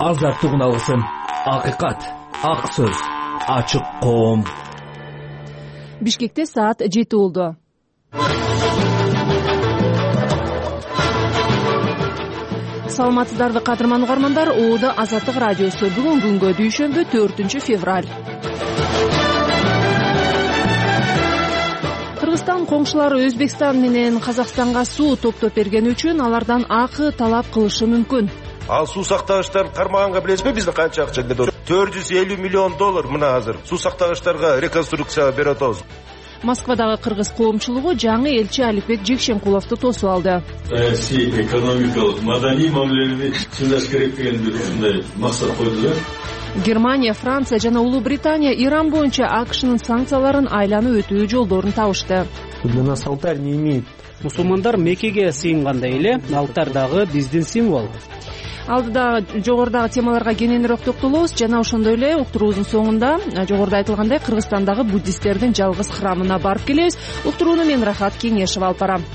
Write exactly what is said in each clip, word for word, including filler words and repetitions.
азаттык уналысын. Акыйкат, ак сөз, ачык коом. Бишкекте саат жети болду. Саламатсыздарбы кадырман угармандар, Оодо Азаттык радиосу. Бүгүн күнгө дүйшөмбү төртүнчү февраль. Кыргызстан коңшулары Өзбекстан менен Казакстанга суу топтоп бергени үчүн алардан акы талап кылышы мүмкүн. Ал суу сактагычтарын кармаганга билесизби биздин канча акча кетет? төрт жүз элүү миллион доллар мына азыр суу сактагычтарга реконструкция берип атабыз. Москвадагы кыргыз коомчулугу жаңы элчи Аликбек Жекшенкуловду тосуп алды. Саясий, экономикалык, маданий мамилелерди чындаш керек деген бир ушундай максат койду. Германия, Франция жана Улуу Британия Иран боюнча АКШнын санкцияларын айланып өтүү жолдорун табышты. Для нас алтарь не имеет. Мусулмандар Меккеге сыйынгандай эле, алтарь дагы биздин символ. Алдыда жогорудагы темаларга кененирээк токтолобуз жана ошондой эле уктуруубуздун соңунда жогоруда айтылгандай Кыргызстандагы буддисттердин жалгыз храмына барып келебиз. Уктурууну мен Рахат Кеңешева алып барам.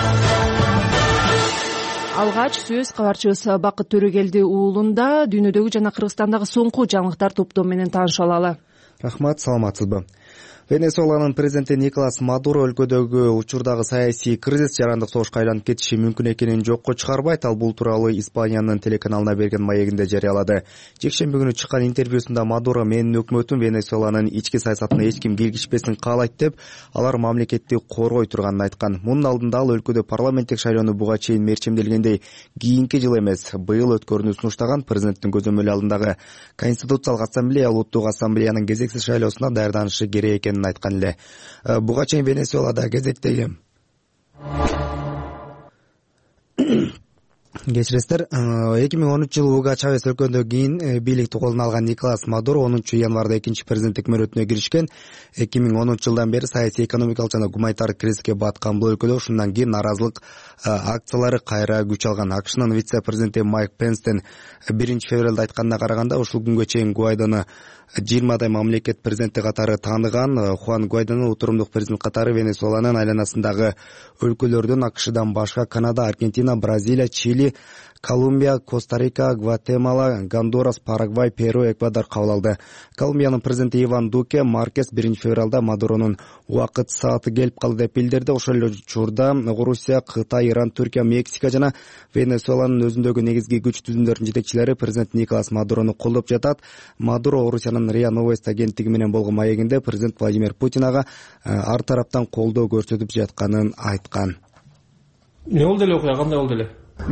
Алгач сөз кабарчыбыз Бакыт Төрөгелди уулунда дүйнөдөгү жана Кыргызстандагы соңку жаңылыктар топтому менен таанышып алалы. Рахмат, саламатсызбы? Венесуэланын президенти Николас Мадуро өлкөдөгү учурдагы саясий кризис жарандык согушка айланып кетиши мүмкүн экенин жокко чыгарбайт. Ал бул тууралуу Испаниянын телеканалына берген маегинде жарыялады. Жекшемби күнү чыккан интервьюсунда Мадуро менин өкмөтүм Венесуэланын ички саясатына эч ким киргизбесин каалайт деп, алар мамлекетти коргой турганын айткан. Мунун алдында ал өлкөдө парламенттик шайлоону буга чейин мерчемделгендей кийинки жыл эмес, быйыл өткөрүүнү сунуштаган. Президенттин көзөмөлү алдындагы Конституциялык ассамблея Улуттук ассамблеянын кезексиз шайлоосуна даярданышы керек экенин айткан эле. Буга чейин Венесуэлада кезектеги кечиресиздер, эки миң онунчу жылы Уго Чавес өлкөдөн кийин бийликти колуна алган Николас Мадуро онунчу январда экинчи президенттик мөөнөтүнө киришкен. эки миң онунчу жылдан бери саясий, экономикалык жана гуманитардык кризиске баткан бул өлкөдө ушундан кийин наразылык акциялары кайра күч алган. АКШнын вице-президенти Майк Пенстен биринчи февралда айтканына караганда, ушул күнгө чейин Гуайдону жыйырмадай мамлекет президенти катары тааныган. Хуан Гуайдонун отурумдук президент катары Венесуэланын айланасындагы өлкөлөрдөн АКШдан башка Канада, Аргентина, Бразилия, Чили, Колумбия, Коста-Рика, Гватемала, Гондурас, Парагвай, Перу, Эквадор кабыл алды. Колумбиянын президенти Иван Дуке Маркес биринчи февралда Мадуронун убакыт сааты келип калды деп билдирди. Ошол эле учурда Орусия, Кытай, Иран, Түркия, Мексика жана Венесуэланын өзүндөгү негизги күч түзүмдөрүнүн жетекчилери президент Николас Мадурону колдоп жатат. Мадуро Орусиянын РИА Новости агенттиги менен болгон маегинде президент Владимир Путин ага ар тараптан колдоо көрсөтүп жатканын айткан. Эмне болду эле окуя, кандай болду эле?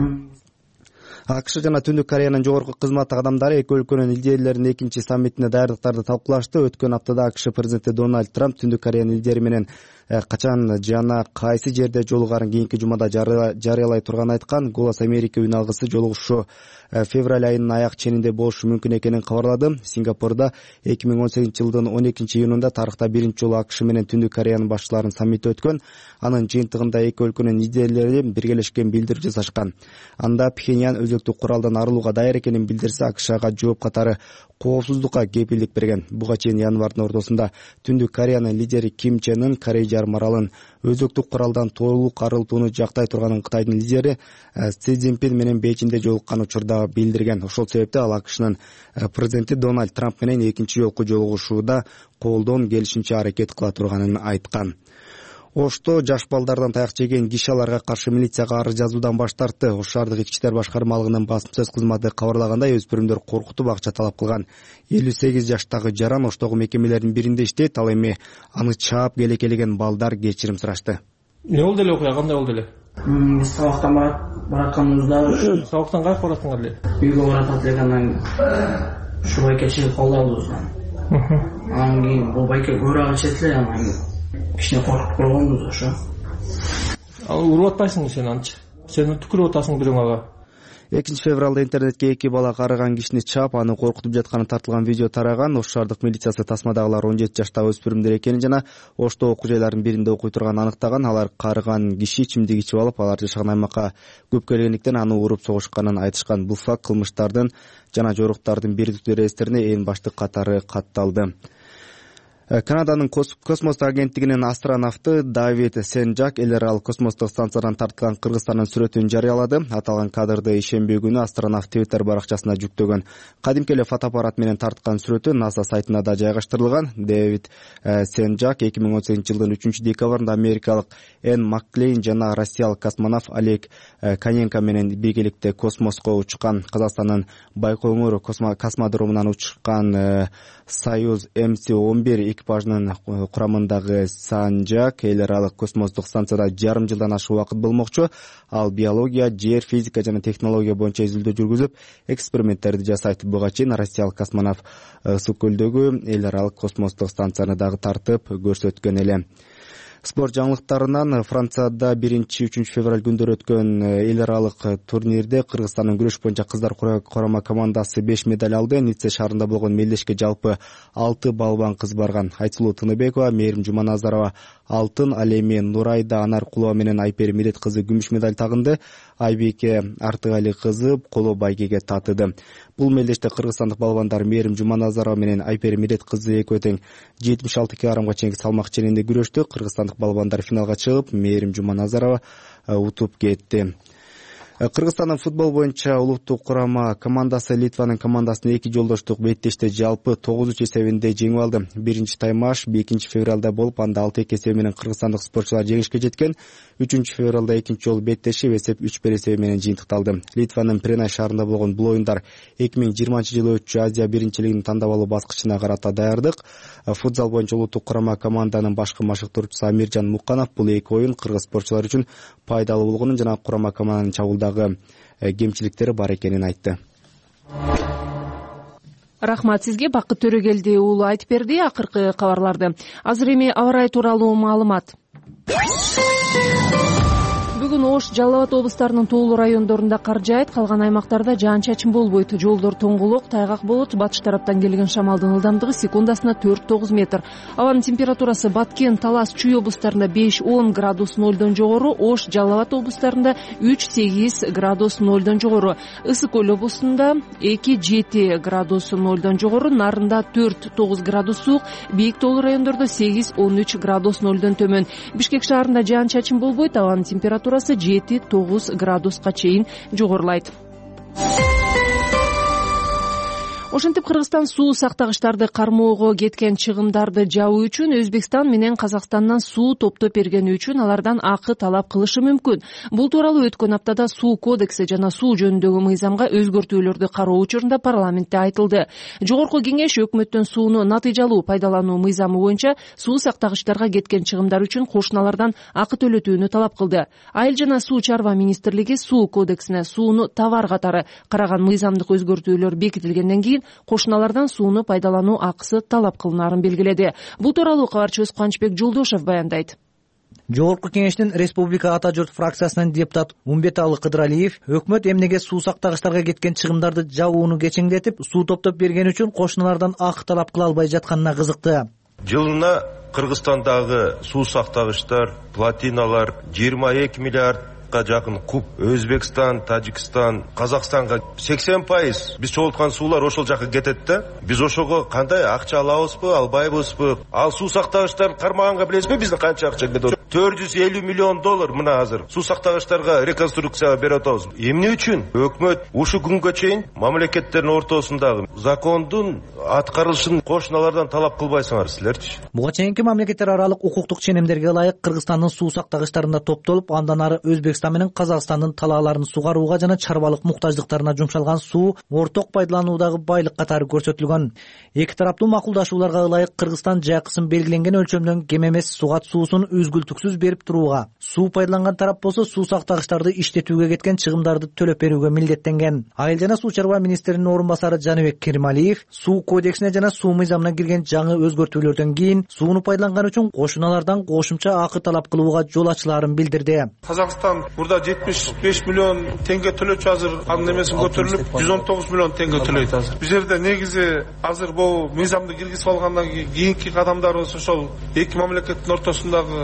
АКШ жана Түндүк Кореянын жогорку кызмат адамдары эки өлкөнүн лидерлеринин экинчи саммитине даярдыктарды талкуулашты. Өткөн аптада АКШ президенти Дональд Трамп Түндүк Кореянын лидери менен качан жана кайсы жерде жолугарын кийинки жумада жарыялай турганын айткан. Голос Америка үн алгысы жолугушуу февраль айынын аяк ченинде болушу мүмкүн экенин кабарлады. Сингапурда эки миң он сегизинчи жылдын он экинчи июнунда тарыхта биринчи жолу АКШ менен Түндүк Кореянын башчыларынын саммити өткөн. Анын жыйынтыгында эки өлкөнүн лидерлери биргелешкен билдирүү жасашкан. Анда Пхеньян өзөктүк куралдан арылууга даяр экенин билдирсе, АКШга жооп катары коопсуздукка кепилдик берген. Буга чейин январдын ортосунда Түндүк Кореянын лидери Ким Чен Ын Корей жарым аралын өзөктүк куралдан толук арылтууну жактай турганын Кытайдын лидери Си Цзиньпин менен Бейжиңде жолуккан учурда билдирген. Ошол себептен ал АКШнын президенти Дональд Трамп менен экинчи жолку жолугушууда колдон келишимче аракет кыла турганын айткан. Ошто жаш балдардан таяк жеген киши аларга каршы милицияга арыз жазуудан баш тартты. Ош шаардык ички иштер башкармалыгынын басым сөз кызматы кабарлагандай, өспүрүмдөр коркутуп акча талап кылган. элүү сегиз жаштагы жаран Оштогу мекемелердин биринде иштейт. Ал эми аны чаап келекелеген балдар кечирим сурашты. Эмне болду эле окуя, кандай болду эле? Биз сабактан баратканыбызда, сабактан кайра бараткандар эле? Үйгө баратат элек, анан ушу байке чыгып калды алдыбыздан. Анан кийин бул байке көрөгө чет эле, анан кичине коркуп койгонбуз ошо. Ал уруп атпайсыңбы сен анчы? Сен түкүрүп атасың бирөөңгө. экинчи февралда интернетке эки бала карыган кишини чаап, аны коркутуп жатканы тартылган видео тараган. Ош шаардык милициясы тасмадагылар он жети жаштагы өспүрүмдөр экенин жана Ошто окуу жайларынын биринде окуй турганын аныктаган. Алар карыган киши ичимдик ичип алып, алар жашаган аймакка көп келгендиктен аны уруп согушканын айтышкан. Бул факт кылмыштардын жана жоруктардын бирдиктүү реестерине эң баштык катары катталды. Канаданын космостук агенттигинин астронавты Давид Сенжак эл аралык космостук станциядан тарткан Кыргызстандын сүрөтүн жарыялады. Аталган кадрды ишемби күнү астронавт Twitter баракчасына жүктөгөн. Кадимки эле фотоаппарат менен тарткан сүрөтү NASA сайтына да жайгаштырылган. Давид Сенжак эки миң он сегизинчи жылдын үчүнчү декабрында америкалык Энн Макклейн жана россиялык космонавт Олег Коненко менен биргеликте космоско учкан. Казакстандын Байкоңур космодромунан учкан Союз эм си он бир экипажынын курамындагы Сенжак эл аралык космостук станцияда жарым жылдан ашык убакыт болмокчу. Ал биология, жер физика жана технология боюнча изилдөө жүргүзүп, эксперименттерди жасайт. Буга чейин россиялык космонавт Ысык көлдөгү эл аралык космостук станцияны дагы тартып көрсөткөн эле. Спорт жаңылыктарынан Францияда биринчи үчүнчү февраль күндөрү өткөн эл аралык турнирде Кыргызстандын күрөш боюнча кыздар курама командасы беш медаль алды. Ницца шаарында болгон мелдешке жалпы алты балбан кыз барган. Айтсулуу Тыныбекова, Мээрим Жуманазарова алтын, ал эми Нурайда Анаркулова менен Айпер Мирет кызы күмүш медаль тагынды. Айбеке Артыгали кызы коло байгеге татыды. Бул мелдеште кыргызстандык балбандар Мээрим Жуманазарова менен Айпер Мирет кызы экөө тең жетимиш алты килограммга чейинки салмак ченинде күрөштү. Кыргызстандык балбандар финалга чыгып, Мээрим Жуманазарова утуп кетти. Кыргызстандын футбол боюнча улуттук курама командасы Литванын командасына эки жолдоштук беттеште жалпы тогуз үч эсебинде жеңип алды. Биринчи таймаш экинчи февралда болуп, анда алты эки эсеби менен кыргызстандык спортчулар жеңишке жеткен. үчүнчү февралда экинчи жолу беттешип, эсеп үч бир эсеби менен жыйынтыкталды. Литванын Пренай шаарында болгон бул оюндар эки миң жыйырманчы жылы өтчү Азия биринчилигинин тандап алуу баскычына карата даярдык. Футзал боюнча улуттук курама команданын башкы машыктыруучусу Амиржан Муканов бул эки оюн кыргыз спортчулары үчүн пайдалуу болгонун жана курама команданын чабуулдагы кемчиликтери бар экенин айтты. Рахмат сизге. Бакыт Төрөгелди уулу айтып берди акыркы кабарларды. Азыр эми аба ырайы тууралуу маалымат. Бүгүн Ош, Жалал Абад облустарынын тоолуу райондорунда кар жаайт, калган аймактарда жаан-чачын болбойт. Жолдор тоңгулук, тайгак болот. Батыш тараптан келген шамалдын ылдамдыгы секундасына төрт тогуз метр. Абанын температурасы Баткен, Талас, Чүй облустарында беш он градус нолдон жогору, Ош, Жалал Абад облустарында үч сегиз градус нолдон жогору, Ысык Көл облусунда эки жети градус нолдон жогору, Нарында төрт тогуз градус суук, бийик тоолуу райондордо сегиз он үч градус нолдон төмөн. Бишкек шаарында жаан-чачын болбойт, абанын температурасы жети тогуз градуска чейин жогорулайт. Ошентип Кыргызстан суу сактагычтарды кармоого кеткен чыгымдарды жабуу үчүн Өзбекстан менен Казакстандан суу топтоп бергени үчүн алардан акы талап кылышы мүмкүн. Бул тууралуу өткөн аптада суу кодекси жана суу жөнүндөгү мыйзамга өзгөртүүлөрдү кароо учурунда парламентте айтылды. Жогорку кеңеш өкмөттөн сууну натыйжалуу пайдалануу мыйзамы боюнча суу сактагычтарга кеткен чыгымдар үчүн кошуналардан акы төлөтүүнү талап кылды. Айыл жана суу чарба министрлиги суу кодексине сууну товар катары караган мыйзамдык өзгөртүүлөр бекитилгенден кийин кошуналардан сууну пайдалануу акысы талап кылынаарын белгиледи. Бул тууралуу кабарчыбыз Кубанычбек Жолдошев баяндайт. Жогорку кеңештин Республика Ата журт фракциясынын депутат Умбеталы Кыдыралиев өкмөт эмнеге суу сактагычтарга кеткен чыгымдарды жабууну кечеңдетип, суу топтоп берген үчүн кошуналардан акы талап кыла албай жатканына кызыкты. Жылына Кыргызстандагы суу сактагычтар, плотиналар жыйырма эки миллиард жакын куб, Өзбекстан, Тажикстан, Казакстанга сексен пайыз биз чогулткан суулар ошол жака кетет да. Биз ошого кандай акча алабызбы, албайбызбы? Ал суу сактагычтарды кармаганга билесизби биздин канча акча кетет? төрт жүз элүү миллион доллар мына азыр суу сактагычтарга реконструкцияга берип атабыз. Эмне үчүн өкмөт ушу күнгө чейин мамлекеттердин ортосундагы закондун аткарылышын кошуналардан талап кылбайсыңар силерчи? Буга чейинки мамлекеттер аралык укуктук ченемдерге ылайык Кыргызстандын суу сактагычтарында топтолуп, андан ары Өзбекстан менен Казакстандын талааларын сугарууга жана чарбалык муктаждыктарына жумшалган суу орток пайдалануудагы байлык катары көрсөтүлгөн. Эки тараптуу макулдашууларга ылайык Кыргызстан жакысын белгиленген өлчөмдөн кем эмес сугат суусун үзгүлтүксүз берип турууга, суу пайдаланган тарап болсо суу сактагычтарды иштетүүгө кеткен чыгымдарды төлөп берүүгө милдеттенген. Айыл жана суу чарба министринин орун басары Жаныбек Керималиев суу кодексине жана суу мыйзамына кирген жаңы өзгөртүүлөрдөн кийин сууну пайдаланган үчүн кошуналардан кошумча акы талап кылууга жол ачылаарын билдирди. Казакстан burada жетимиш беш миллион теңге төлөчү азыр анын эмесин көтөрүлүп жүз он тогуз миллион теңге төлөйт азыр. Бул жерде негизи азыр бул мыйзамды киргизип алгандан кийинки кадамдарыбыз ошол эки мамлекеттин ортосундагы суу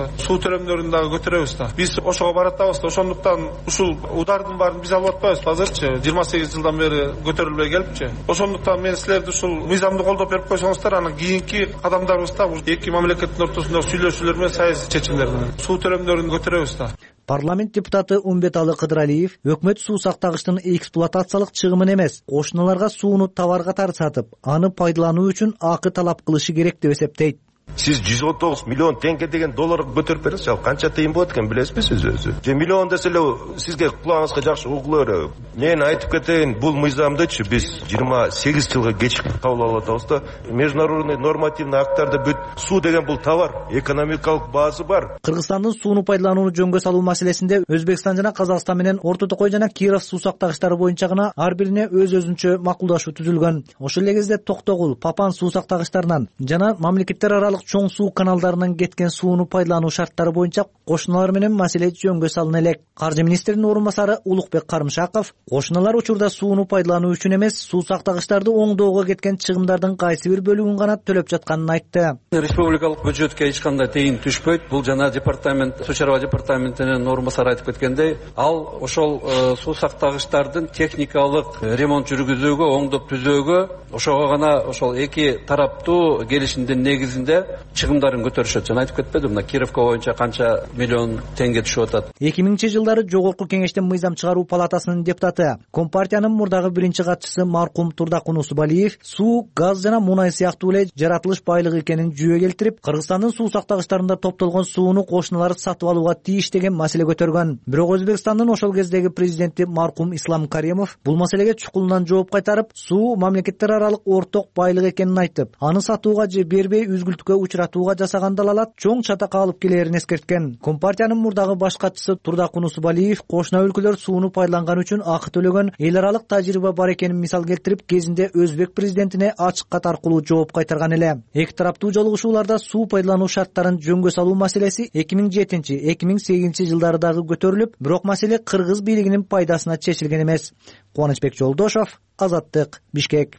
төлөмдөрүн дагы көтөрөбүз да. Биз ошого баратабыз да. Ошондуктан ушул удардын баарын биз алып атпайбыз азырчы. жыйырма сегиз жылдан бери көтөрүлбөй келипчи. Ошондуктан мен силерди ушул мыйзамды колдоп берип койсоңуздар, анан кийинки кадамдарыбызда эки мамлекеттин ортосундагы сүйлөшүүлөр менен саясий чечимдер менен суу төлөмдөрүн көтөрөбүз да. Парламент депутаты Умбеталы Кыдыралиев өкмөт суу сактагычтын эксплуатациялык чыгымын эмес, кошуналарга сууну товар катары сатып, аны пайдалануу үчүн акы талап кылышы керек деп эсептейт. Сиз жүз он тогуз миллион теңге деген доллар көтөрүп бересиз. Ал канча тыйын болот экен билесизби сиз өзү? Же миллион десе эле сизге кулагыңызга жакшы угула береби. Мен айтып кетейин, бул мыйзамдычы биз жыйырма сегиз жылга кечиктип кабыл алып атабыз да. Международный нормативный акттарда бүт суу деген бул товар, экономикалык базы бар. Кыргызстандын сууну пайдаланууну жөнгө салуу маселесинде Өзбекстан жана Казакстан менен Орто Токой жана Киров суу сактагычтары боюнча гана ар бирине өз-өзүнчө макулдашуу түзүлгөн. Ошол эле кезде Токтогул, Папан суу сактагычтарынан жана мамлекеттер аралык чоң суу каналдарынан кеткен сууну пайдалануу шарттары боюнча кошуналар менен маселе жөнгө салына элек. Каржы министринин орун басары Улукбек Карымшаков кошуналар учурда сууну пайдалануу үчүн эмес, суу сактагычтарды оңдоого кеткен чыгымдардын кайсы бир бөлүгүн гана төлөп жатканын айтты. Республикалык бюджетке эч кандай тыйын түшпөйт. Бул жана департамент, суу чарба департаментинин орун басары айтып кеткендей, ал ошол суу сактагычтардын техникалык ремонт жүргүзүүгө, оңдоп түзөөгө, ошого гана ошол эки тараптуу келишимдин негизинде чыгымдарын көтөрүшөт. Жана айтып кетпедим, мына Кировка боюнча канча миллион теңге түшүп атат. эки миңинчи жылдары Жогорку Кеңештен мыйзам чыгаруу палатасынын депутаты, Компартиянын мурдагы биринчи катчысы маркум Турдакун Усубалиев суу, газ жана мунай сыяктуу эле жаратылыш байлыгы экенин жүйө келтирип, Кыргызстандын суу сактагычтарында топтолгон сууну кошуналар сатып алууга тийиш деген маселе көтөргөн. Бирок Өзбекстандын ошол кездеги президенти маркум Ислам Каримов бул маселеге чукулунан жооп кайтарып, суу мамлекеттер аралык орток байлык экенин айтып, аны сатууга же бербей үзгүлтүккө учуратууга жасаган далалат чоң чатакка алып келерин эскерткен. Компартиянын мурдагы баш катчысы Турдакун Усубалиев кошуна өлкөлөр сууну пайдаланган үчүн акы төлөгөн эл аралык тажрыйба бар экенин мисал келтирип, кезинде Өзбек президентине ачык кат аркылуу жооп кайтарган эле. Эки тараптуу жолугушууларда суу пайдалануу шарттарын жөнгө салуу маселеси эки миң жетинчи эки миң сегизинчи жылдары дагы көтөрүлүп, бирок маселе кыргыз бийлигинин пайдасына чечилген эмес. Кубанычбек Жолдошов, Азаттык, Бишкек.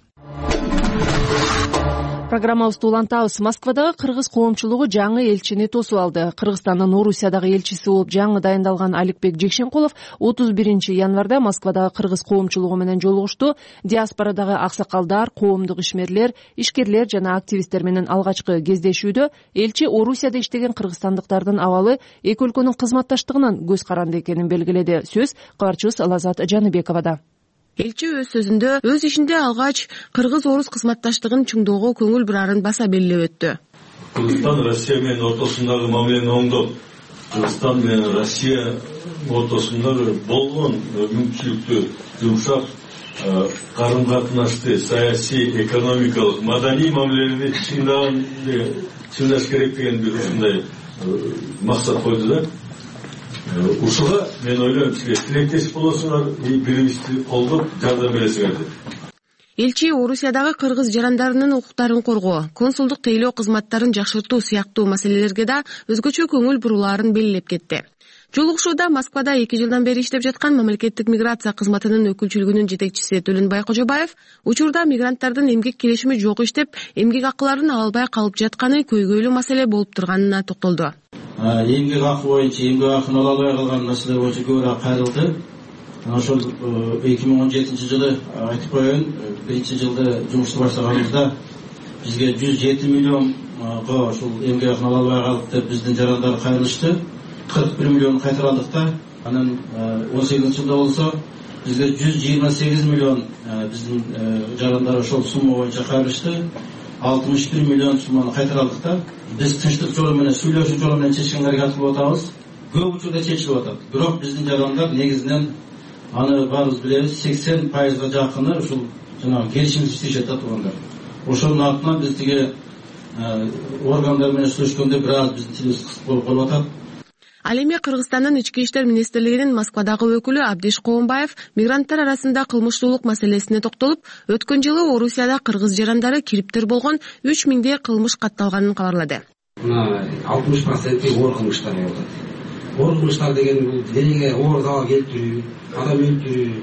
Программабызды улантабыз. Москвадагы кыргыз коомчулугу жаңы элчини тосуп алды. Кыргызстандын Орусиядагы элчиси болуп жаңы дайындалган Аликбек Жекшенкулов отуз биринчи январда Москвадагы кыргыз коомчулугу менен жолугушту. Диаспорадагы аксакалдар, коомдук ишмерлер, ишкерлер жана активисттер менен алгачкы кездешүүдө элчи Орусияда иштеген кыргызстандыктардын абалы эки өлкөнүн кызматташтыгынан көз каранды экенин белгиледи. Сөз кабарчыбыз Лазат Жаныбековада. Элчи өз сөзүндө өз ишинде алгач кыргыз-орус кызматташтыгын чыңдоого көңүл бурарын баса белгилеп өттү. Кыргызстан Россия менен ортосундагы мамилени оңдоп, Кыргызстан менен Россия ортосундагы болгон мүмкүнчүлүктү жумшак карым-катнашты, саясий, экономикалык, маданий мамилени чыңдаш керек деген бир ушундай максат койду да. Ушуга мен ойлойм, силер тилектеш болосуңар, бири-бирибизди колдоп жардам бересиңер деп. Элчи Орусиядагы кыргыз жарандарынын укуктарын коргоо, консулдук тейлөө кызматтарын жакшыртуу сыяктуу маселелерге да өзгөчө көңүл бурулаарын белгилеп кетти. Жолугушууда Москвада эки жылдан бери иштеп жаткан мамлекеттик миграция кызматынын өкүлчүлүгүнүн жетекчиси Төлөнбай Кожобаев учурда мигранттардын эмгек келишими жок иштеп, эмгек акыларын ала албай калып жатканы көйгөйлүү маселе болуп турганына токтолду. Эмгек акы боюнча эмгек акын ала албай калган маселе боюнча көбүрөөк кайрылды. Ошол эки миң он жетинчи жылы айтып коеюн, биринчи жылда жумушту баштаганыбызда бизге жүз жети миллионго ушул эмгек акын ала албай калдык деп биздин жарандар кайрылышты. кырк бир миллион кайтаралдык да. Анан он сегизинчи жылда болсо бизге жүз жыйырма сегиз миллион биздин жарандар ошол сумма боюнча кайрылышты. алтымыш бир миллион сумманы кайтаралдык да. Биз тынчтык жолу менен, сүйлөшүү жолу менен чечкенге аракет кылып атабыз. Көп учурда чечилип атат. Бирок биздин жарандар негизинен аны баарыбыз билебиз, сексен пайызга жакыны ушул жанагы келишимсиз иштешет да туугандар. Ошонун артынан биз тиги органдар менен сүйлөшкөндө бир аз биздин тилибиз кысып болуп калып атат. Ал эми Кыргызстандын ички иштер министрлигинин Москвадагы өкүлү Абдиш Коомбаев мигранттар арасында кылмыштуулук маселесине токтолуп, өткөн жылы Орусияда кыргыз жарандары кириптир болгон үч миңдей кылмыш катталганын кабарлады. Мына алтымыш проценти оор кылмыштар болот. Оор кылмыштар деген бул денеге оор залал келтирүү, адам өлтүрүү,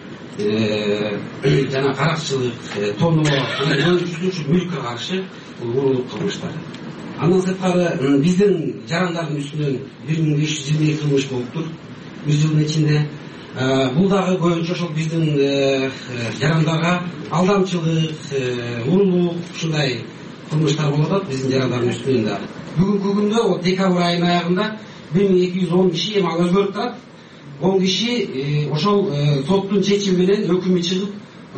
жана каракчылык, тоноо, жүзүнчү мүлккө каршы бул уурулук кылмыштар. Андан сырткары биздин жарандардын үстүнөн бир миң беш жүз жыйырма эки кылмыш болуптур бир жылдын ичинде. Бул дагы көбүнчө ошол биздин жарандарга алдамчылык, урулук ушундай кылмыштар болуп атат биздин жарандардын үстүнөн дагы. Бүгүнкү күндө декабрь айынын аягында бир миң эки жүз он киши эми ал өзгөрүп турат. он киши ошол соттун чечими менен өкүмү чыгып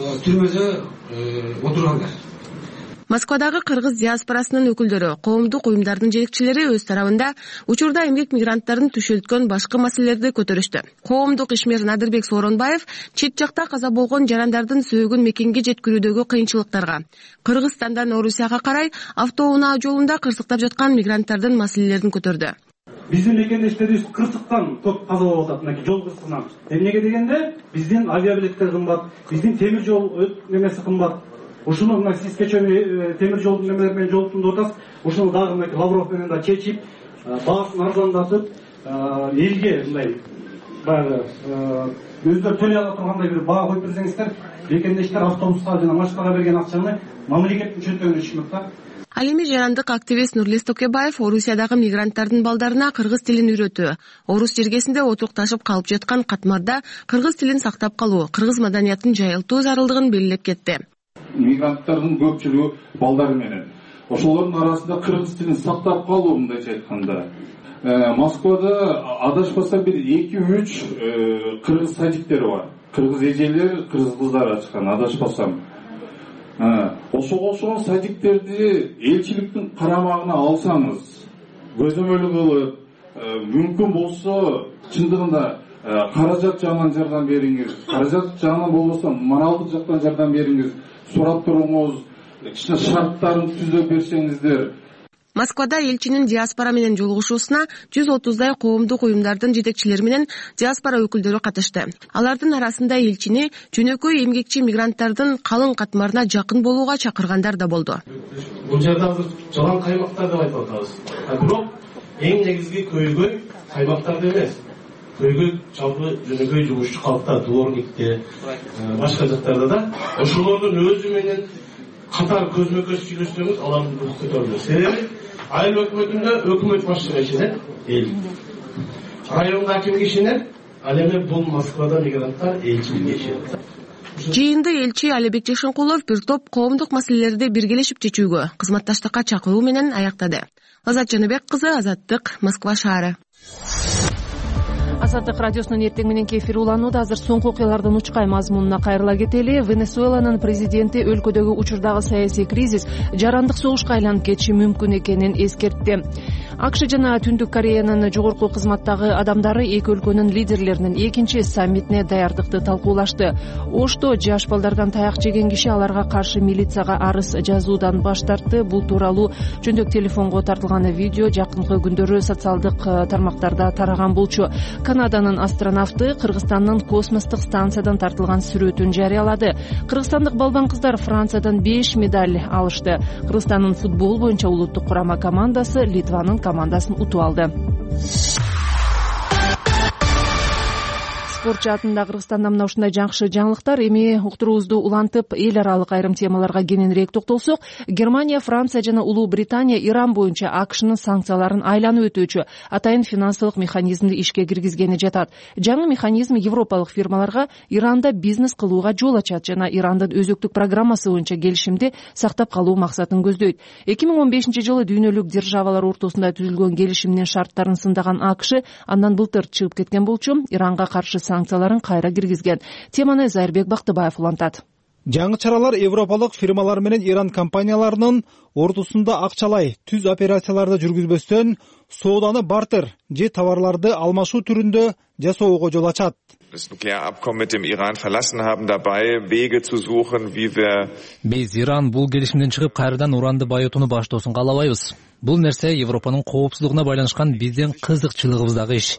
түрмөдө отургандар. Москвадагы кыргыз диаспорасынын өкүлдөрү, коомдук уюмдардын жетекчилери өз тарабында учурда эмгек мигранттарын түшөлткөн башкы маселелерди көтөрүштү. Коомдук ишмер Надырбек Сооронбаев чет жакта каза болгон жарандардын сөөгүн мекенге жеткирүүдөгү кыйынчылыктарга, Кыргызстандан Орусияга карай автоунаа жолунда кырсыктап жаткан мигранттардын маселелерин көтөрдү. Биздин мекендештерибиз кырсыктан көп каза болуп атат, мынакей жол кырсыгынан. Эмнеге дегенде биздин авиабилеттер кымбат, биздин темир жол немеси кымбат. Ушуну мына сиз кечээ темир жолдун немелери менен жолуктуп атасыз. Ушуну дагы мынакей Лавров менен да чечип, баасын арзандатып, элге мындай баягы өздөрү төлөй ала тургандай бир баа коюп берсеңиздер, мекендештер автобуска жана машинага берген акчаны мамлекеттин чөнтөгүнө ишмек да. Ал эми жарандык активист Нурлес Токебаев Орусиядагы мигранттардын балдарына кыргыз тилин үйрөтүү, орус жергесинде отурукташып калып жаткан катмарда кыргыз тилин сактап калуу, кыргыз маданиятын жайылтуу зарылдыгын белгилеп кетти. Мигранттардын көпчүлүгү балдары менен. Ошолордун арасында кыргыз тилин сактап калуу мындайча айтканда. Москвада адашпаса бир эки үч кыргыз садиктери бар. Кыргыз эжелер, кыргыз кыздар ачкан, адашпасам. Ошого окшогон садиктерди элчиликтин карамагына алсаңыз, көзөмөл кылып, мүмкүн болсо чындыгында каражат жагынан жардам бериңиз, каражат жагынан болбосо моралдык жактан жардам бериңиз, сурап туруңуз, кичине шарттарын түзүп берсеңиздер. Москвада элчинин диаспора менен жолугушуусуна жүз отуздай коомдук уюмдардын жетекчилери менен диаспора өкүлдөрү катышты. Алардын арасында элчини жөнөкөй эмгекчи мигранттардын калың катмарына жакын болууга чакыргандар да болду. Бул жерде азыр жалаң каймактар деп айтып атабыз. Бирок эң негизги көйгөй каймактарда эмес. Көйгөй жалпы жөнөкөй жумушчу калкта, дворникте, башка жактарда да ошолордун өзү менен катар көзмө-көз сүйлөшсөңүз алардын руху көтөрүлөт. Себеби айыл өкмөтүндө өкмөт башчыга ишенет, эл. Районда кимге ишенет? Ал эми бул Москвада мигранттар элчиликке ишенет. Жыйынды элчи Алибек Жашынкулов бир топ коомдук маселелерди биргелешип чечүүгө, кызматташтыкка чакыруу менен аяктады. Азат Жаныбек кызы, Азаттык, Москва шаары. Азаттык радиосунун эртең мененки эфири уланууда. Азыр соңку окуялардын учкай мазмунуна кайрыла кетели. Венесуэланын президенти өлкөдөгү учурдагы саясий кризис жарандык согушка айланып кетиши мүмкүн экенин эскертти. АКШ жана Түндүк Кореянын жогорку кызматтагы адамдары эки өлкөнүн лидерлеринин экинчи саммитине даярдыкты талкуулашты. Ошто жаш балдардан таяк жеген киши аларга каршы милицияга арыз жазуудан баш тартты. Бул тууралуу жөндөк телефонго тартылган видео жакынкы күндөрү социалдык тармактарда тараган болчу. Канаданын астронавты Кыргызстандын космостук станциядан тартылган сүрөтүн жарыялады. Кыргызстандык балбан кыздар Франциядан беш медаль алышты. Кыргызстандын футбол боюнча улуттук курама командасы Литванын командасын утуп алды. Спорт жаатында Кыргызстанда мына ушундай жакшы жаңылыктар. Эми уктуруубузду улантып, эл аралык айрым темаларга кененирээк токтолсок, Германия, Франция жана Улуу Британия Иран боюнча АКШнын санкцияларын айланып өтүүчү атайын финансылык механизмди ишке киргизгени жатат. Жаңы механизм европалык фирмаларга Иранда бизнес кылууга жол ачат жана Ирандын өзөктүк программасы боюнча келишимди сактап калуу максатын көздөйт. эки миң он бешинчи жылы дүйнөлүк державалар ортосунда түзүлгөн келишимдин шарттарын сындаган АКШ андан былтыр чыгып кеткен болчу. Иранга каршы санкцияларын кайра киргизген. Теманы Зайырбек Бактыбаев улантат. Жаңы чаралар европалык фирмалар менен Иран компанияларынын ортосунда акчалай түз операцияларды жүргүзбөстөн сооданы бартер же товарларды алмашуу түрүндө жасоого жол ачат. Das Nuklearabkommen mit dem Iran verlassen haben, dabei Wege zu suchen, wie wir Биз Иран бул келишимден чыгып кайрадан уранды байытууну баштоосун каалабайбыз. Бул нерсе Европанын коопсуздугуна байланышкан биздин кызыкчылыгыбыздагы иш.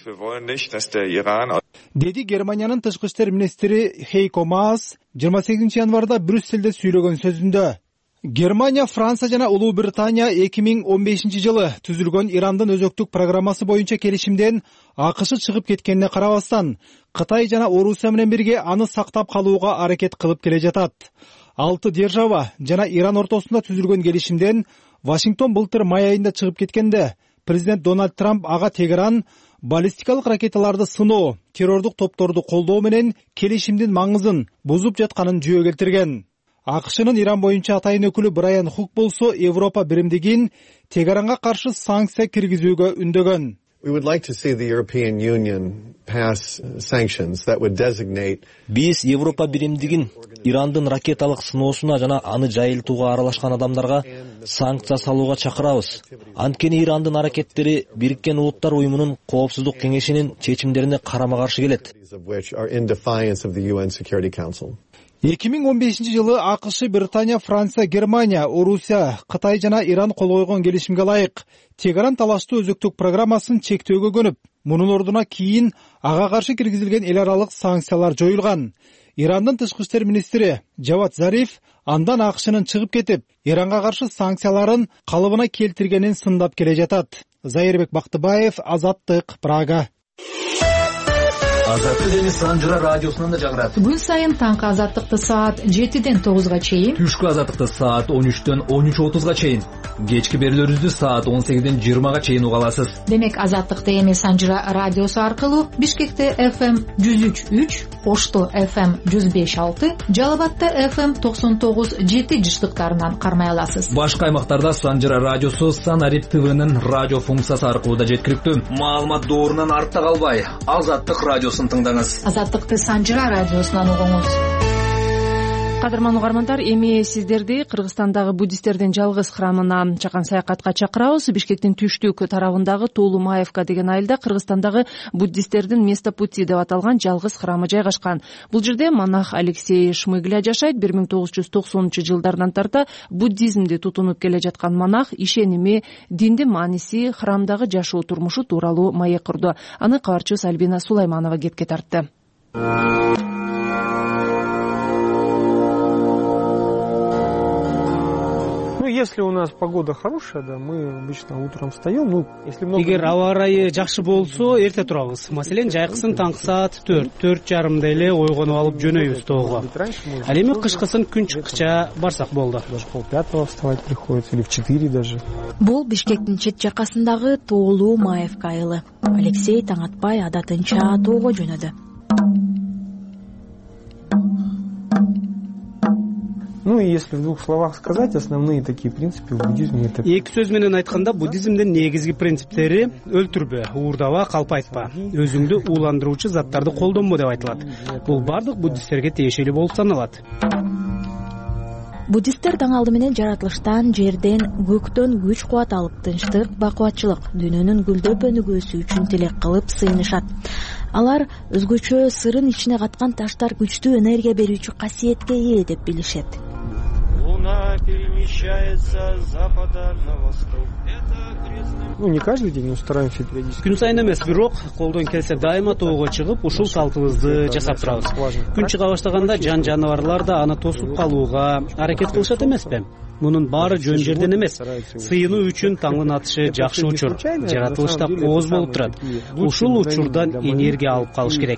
Деди Германиянын тышкы иштер министри Хейко Маас жыйырма сегизинчи январда Брюсселде сүйлөгөн сөзүндө Германия, Франция жана Улуу Британия эки миң он бешинчи жылы түзүлгөн Ирандын өзөктүк программасы боюнча келишимден АКШ чыгып кеткенине карабастан, Кытай жана Орусия менен бирге аны сактап калууга аракет кылып келе жатат. Алты держава жана Иран ортосунда түзүлгөн келишимден Вашингтон былтыр май айында чыгып кеткенде президент Дональд Трамп ага Тегеран баллистикалык ракеталарды сыноо, террордук топторду колдоо менен келишимдин маңызын бузуп жатканын жүйө келтирген. АКШнын Иран боюнча атайын өкүлү Брайан Хук болсо Европа биримдигин Тегеранга каршы санкция киргизүүгө үндөгөн. We would like to see the European Union pass sanctions that would designate. Биз Европа биримдигин Ирандын ракеталык сыноосуна жана аны жайылтууга аралашкан адамдарга санкция салууга чакырабыз. Анткени Ирандын аракеттери Бириккен Улуттар уюмунун Коопсуздук кеңешинин чечимдерине карама-каршы келет. эки миң он бешинчи жылы АКШ, Британия, Франция, Германия, Орусия, Кытай жана Иран кол койгон келишимге ылайык Тегеран талаштуу өзөктүк программасын чектөөгө көнүп, мунун ордуна кийин ага каршы киргизилген эл аралык санкциялар жоюлган. Ирандын тышкы иштер министри Жавад Зариф андан АКШнын чыгып кетип, Иранга каршы санкцияларын калыбына келтиргенин сындап келе жатат. Зайырбек Бактыбаев, Азаттык, Прага. Азаттык эми Санжыра радиосунан да жагырат. Күн сайын таңкы азаттыкты саат жетиден тогузга чейин, түшкү азаттыкты саат он үчтөн он үч отузга чейин, кечки берүүлөрүбүздү саат он сегизден жыйырмага чейин уга аласыз. Демек азаттыкты эми Санжыра радиосу аркылуу Бишкекте эф эм жүз үч үч, Ошто эф эм жүз беш алты, Жалал Абадта эф эм токсон тогуз жети жыштыктарынан кармай аласыз. Башка аймактарда Санжыра радиосу Санарип ТВнын радио функциясы аркылуу да жеткиликтүү. Маалымат доорунан артта калбай, Азаттык радиосун тыңдаңыз. Азаттыкты Санжыра радиосунан угуңуз. Кадырман угармандар, эми сиздерди Кыргызстандагы буддисттердин жалгыз храмына чакан саякатка чакырабыз. Бишкектин түштүк тарабындагы Толумаевка деген айылда Кыргызстандагы буддисттердин место пути деп аталган жалгыз храмы жайгашкан. Бул жерде монах Алексей Шмыгля жашайт. бир миң тогуз жүз токсонунчу жылдардан тарта буддизмди тутунуп келе жаткан монах ишеними, диндин мааниси, храмдагы жашоо турмушу тууралуу маек курду. Аны кабарчыбыз Альбина Сулайманова кетке тартты. Если у нас погода хорошая, да, мы обычно утром встаем, ну, если много... Эгер аба ырайы жакшы болсо, эрте турабыз. Маселен, жайкысын таңкы саат төрт, төрт жарымда эле ойгонуп алып жөнөйбүз тоого. Ал эми кышкысын күн чыккыча барсак болду. Даже полпятого вставать приходится, или в четыре даже. Бул Бишкектин чет жакасындагы Толумаевка айылы. Алексей таң атпай адатынча тоого жөнөдү. Ну и если в двух словах сказать, основные такие принципы в буддизме это... Эки сөз менен айтканда, буддизмдин негизги принциптери өлтүрбө, уурдаба, калп айтпа, өзүңдү ууландыруучу заттарды колдонбо деп айтылат. Бул бардык буддисттерге тиешелүү болуп саналат. Буддисттер таң алды менен жаратылыштан, жерден, көктөн күч кубат алып, тынчтык, бакубатчылык, дүйнөнүн гүлдөп өнүгүүсү үчүн тилек кылып сыйынышат. Алар өзгөчө сырын ичине каткан таштар күчтүү энергия берүүчү касиетке ээ деп билишет. Луна перемещается с запада на восток. Ну, не каждый день, но стараемся периодически. Күн сайын эмес, бирок колдон келсе дайыма тоого чыгып, ушул салтыбызды жасап турабыз. Күн чыга баштаганда жан жаныбарлар да аны тосуп калууга аракет кылышат эмеспи? Мунун баары жөн жерден эмес. Сыйынуу үчүн таңдын атышы жакшы учур. Жаратылышта кооз болуп турат. Ушул учурдан энергия алып калыш керек.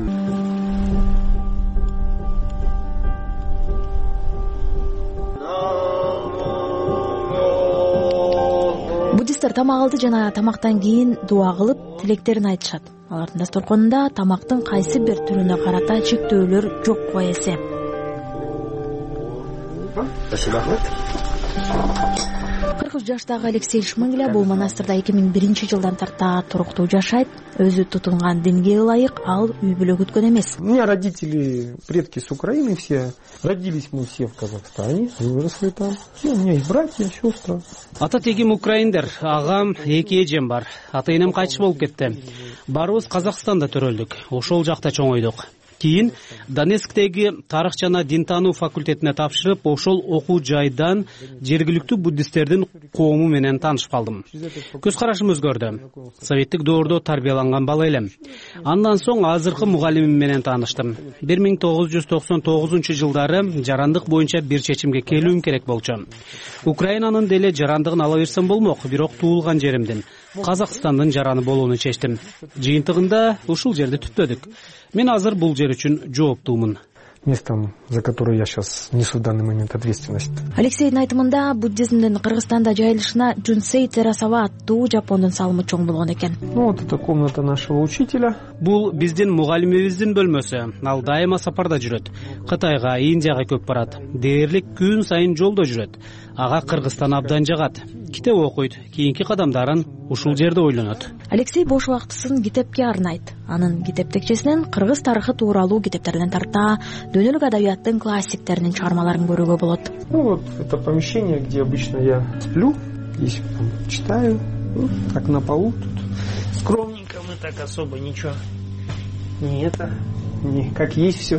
Буддисттер тамак алды жана тамактан кийин дуа кылып, тилектерин айтышат. Алардын дасторконунда тамактын кайсы бир түрүнө карата чектөөлөр жок эсе. кырк жаштагы Алексей Шмыгля бул монастырда эки миң биринчи жылдан тарта туруктуу жашайт. Өзү тутунган динге ылайык ал үй бүлө күткөн эмес. У меня родители, предки с Украины все. Родились мы все в Казахстане, выросли там. И у меня есть братья, сестры. Ата тегим украиндер, агам, эки эжем бар. Ата энем кайтыш болуп кетти. Барыбыз Казакстанда төрөлдүк. Ошол жакта чоңойдук. Кийин Донецктеги тарых жана дин таануу факультетине тапшырып, ошол окуу жайдан жергиликтүү буддисттердин коому менен таанышып калдым. Көз карашым өзгөрдү. Советтик доордо тарбияланган бала элем. Андан соң азыркы мугалимим менен тааныштым. бир миң тогуз жүз токсон тогузунчу жылдары жарандык боюнча бир чечимге келүүм керек болчу. Украинанын деле жарандыгын ала берсем болмок, бирок туулган жеримдин Казакстандын жараны болууну чечтим. Жыйынтыгында ушул жерди түптөдүк. Мен азыр бул жер үчүн жооптуумун. местом, за которое я сейчас несу в данный момент ответственность. Алексейдин айтымында буддизмдин Кыргызстанда жайылышына Джунсей Терасава аттуу жапондун салымы чоң болгон экен. Ну вот это комната нашего учителя. Бул биздин мугалимибиздин бөлмөсү. Ал дайыма сапарда жүрөт. Кытайга, Индияга көп барат. Дээрлик күн сайын жолдо жүрөт. Ага Кыргызстан абдан жагат. Китеп окуйт, кийинки кадамдарын ушул жерде ойлонот. Алексей бош убактысын китепке арнайт. Анын китеп текчесинен кыргыз тарыхы тууралуу китептерден тарта, дүйнөлүк адабияттын классиктеринин чыгармаларын көрүүгө болот. Ну вот это помещение, где обычно я сплю, здесь там читаю, ну, так на полу тут. Скромненько мы так особо ничего. Не это, не как есть все.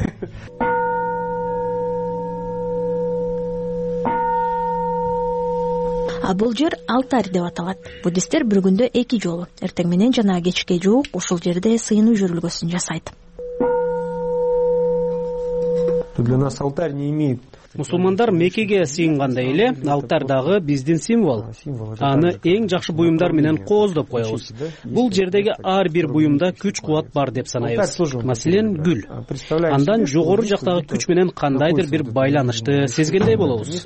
А бул жер алтарь деп аталат. Буддисттер бир күндө эки жолу, эртең менен жана кечке жуук ушул жерде сыйынуу жүрүлгөсүн жасайт. Для нас алтарь не имеет. Мусулмандар Меккеге сыйынгандай эле, алтарь дагы биздин символ. Аны эң жакшы буюмдар менен кооздоп коебуз. Бул жердеги ар бир буюмда күч кубат бар деп санайбыз. Маселен, гүл. Андан жогору жактагы күч менен кандайдыр бир байланышты сезгендей болобуз.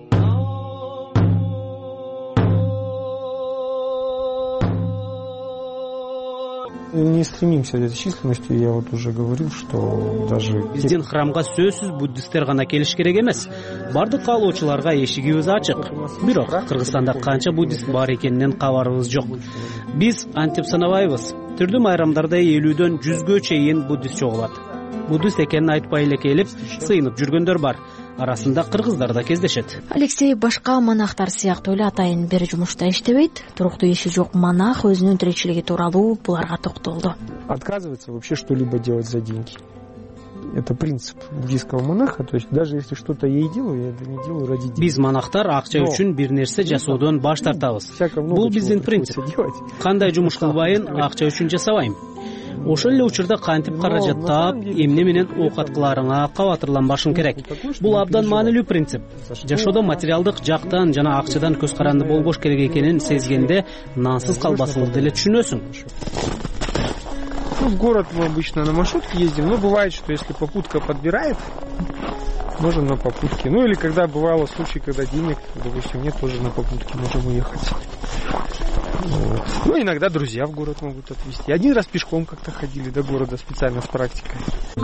Не стремимся за численностью, я вот уже говорил, что даже... Биздин храмга сөзсүз буддисттер гана келиш керек эмес. Бардык каалоочуларга эшигибиз ачык. Бирок Кыргызстанда канча буддист бар экенинен кабарыбыз жок. Биз антип санабайбыз. Түрдүү майрамдарда элүүдөн жүзгө чейин буддист чогулат. Буддист экенин айтпай эле келип, сыйынып жүргөндөр бар. Арасында кыргыздар да кездешет. Алексей башка монахтар сыяктуу эле атайын бир жумушта иштебейт. Туруктуу иши жок монах өзүнүн тиричилиги тууралуу буларга токтолду. Отказывается вообще что-либо делать за деньги. Это принцип буддийского монаха, то есть даже если что-то я и делаю, я это не делаю ради денег. Биз монахтар акча үчүн бир нерсе жасоодон баш тартабыз. Бул биздин принцип. Кандай жумуш кылбайын акча үчүн жасабайм. Ошол эле учурда кантип каражат таап, эмне менен оокат кыларыңа кабатырланбашың керек. Бул абдан маанилүү принцип. Жашоодо материалдык жактан жана акчадан көз каранды болбош керек экенин сезгенде нансыз калбасыңды деле түшүнөсүң. Ну, в город мы обычно на маршрутке ездим, но бывает, что если попутка подбирает, можем на попутке. Ну или когда бывало случай, когда денег, допустим, нет, тоже на попутке можем уехать. Вот. Ну, иногда друзья в город могут отвезти. Один раз пешком как-то ходили до города специально с практикой.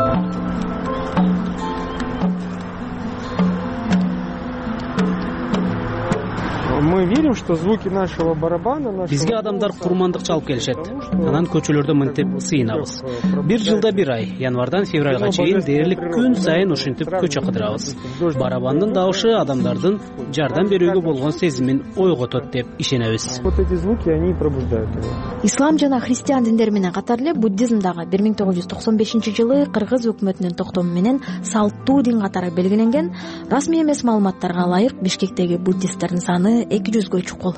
Мы верим, что звуки нашего барабана... Бизге адамдар курмандык чалып келишет. Анан көчөлөрдө мынтип сыйынабыз. Бир жылда бир ай, январдан февралга чейин дээрлик күн сайын ушинтип көчө кыдырабыз. Барабандын дауышы адамдардын жардам берүүгө болгон сезимин ойготот деп ишенебиз. Вот эти звуки, они пробуждают его. Ислам жана христиан диндери менен катар эле буддизм дагы бир миң тогуз жүз токсон бешинчи жылы кыргыз өкмөтүнүн токтому менен салттуу дин катары белгиленген. Расмий эмес маалыматтарга ылайык Бишкектеги буддисттердин саны эки жүзгө чукул.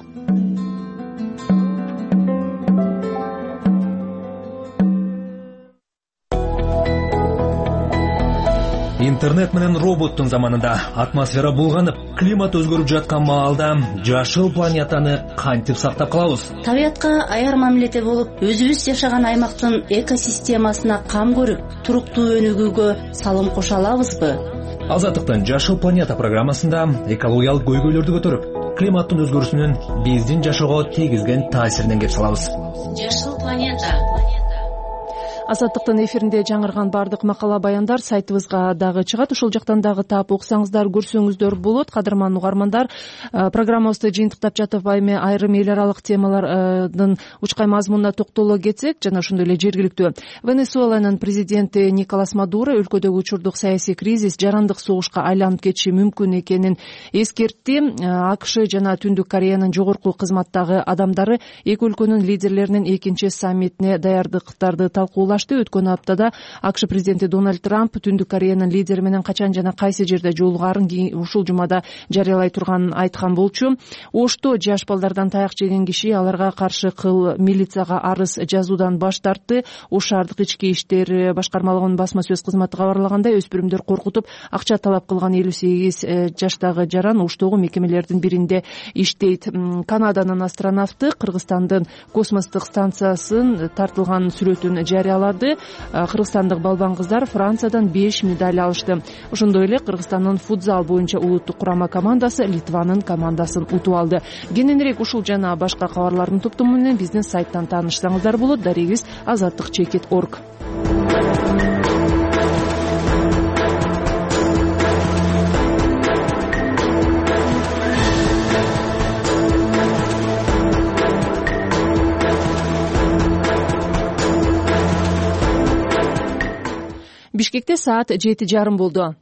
Интернет менен роботтун заманында атмосфера булганып, климат өзгөрүп жаткан маалда жашыл планетаны кантип сактап калабыз? Табиятка аяр мамиледе болуп, өзүбүз жашаган аймактын экосистемасына кам көрүп, туруктуу өнүгүүгө салым кошо алабызбы? Азаттыктын Жашыл планета программасында экологиялык көйгөйлөрдү көтөрүп, климаттын өзгөрүшүнүн биздин жашоого тийгизген таасиринен кеп салабыз. Жашыл планета. Азаттыктын эфиринде жаңырган бардык макала баяндар сайтыбызга дагы чыгат. Ошол жактан дагы таап окусаңыздар, көрсөңүздөр болот. Кадырман угармандар, программабызды жыйынтыктап жатып эми айрым эл аралык темалардын учкай мазмунуна токтоло кетсек, жана ошондой эле жергиликтүү Венесуэланын президенти Николас Мадуро өлкөдөгү учурдук саясий кризис жарандык согушка айланып кетиши мүмкүн экенин эскертти. АКШ жана Түндүк Кореянын жогорку кызматтагы адамдары эки өлкөнүн лидерлеринин экинчи саммитине даярдыктарды талкуулашты. Өткөн аптада АКШ президенти Дональд Трамп Түндүк Кореянын лидери менен качан жана кайсы жерде жолугаарын ушул жумада жарыялай турганын айткан болчу. Ошто жаш балдардан таяк жеген киши аларга каршы кыл милицияга арыз жазуудан баш тартты. Ош шаардык ички иштер башкармалыгынын басма сөз кызматы кабарлагандай, өспүрүмдөр коркутуп акча талап кылган элүү сегиз жаштагы жаран Оштогу мекемелердин биринде иштейт. Канаданын астронавты Кыргызстандын космостук станциясын тартылган сүрөтүн жарыялады. жарыялады. Кыргызстандык балбан кыздар Франциядан беш медаль алышты. Ошондой эле Кыргызстандын футзал боюнча улуттук курама командасы Литванын командасын утуп алды. Кененирээк ушул жана башка кабарлардын топтому менен биздин сайттан таанышсаңыздар болот. Дарегиз азаттык чекит точка орг. Бишкекте саат жети жарым болду.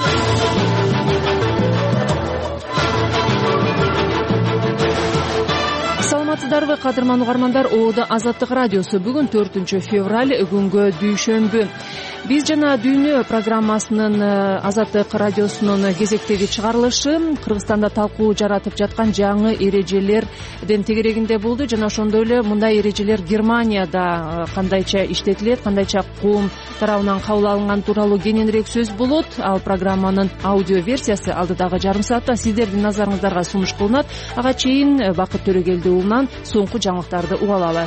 Саламатсыздарбы, кадырман угармандар, Оодо Азаттык радиосу. Бүгүн төртүнчү февраль, күнгө дүйшөмбү. Биз жана дүйнө программасынын Азаттык радиосунун кезектеги чыгарылышы Кыргызстанда талкуу жаратып жаткан жаңы эрежелерден тегерегинде болду. Жана ошондой эле мындай эрежелер Германияда кандайча иштетилет, кандайча коом тарабынан кабыл алынган тууралуу кененирээк сөз болот. Ал программанын аудио версиясы алдыдагы жарым саатта сиздердин назарыңыздарга сунуш кылынат. Ага чейин Бакыт Төрөгелди уулунан соңку жаңылыктарды угуп алалы.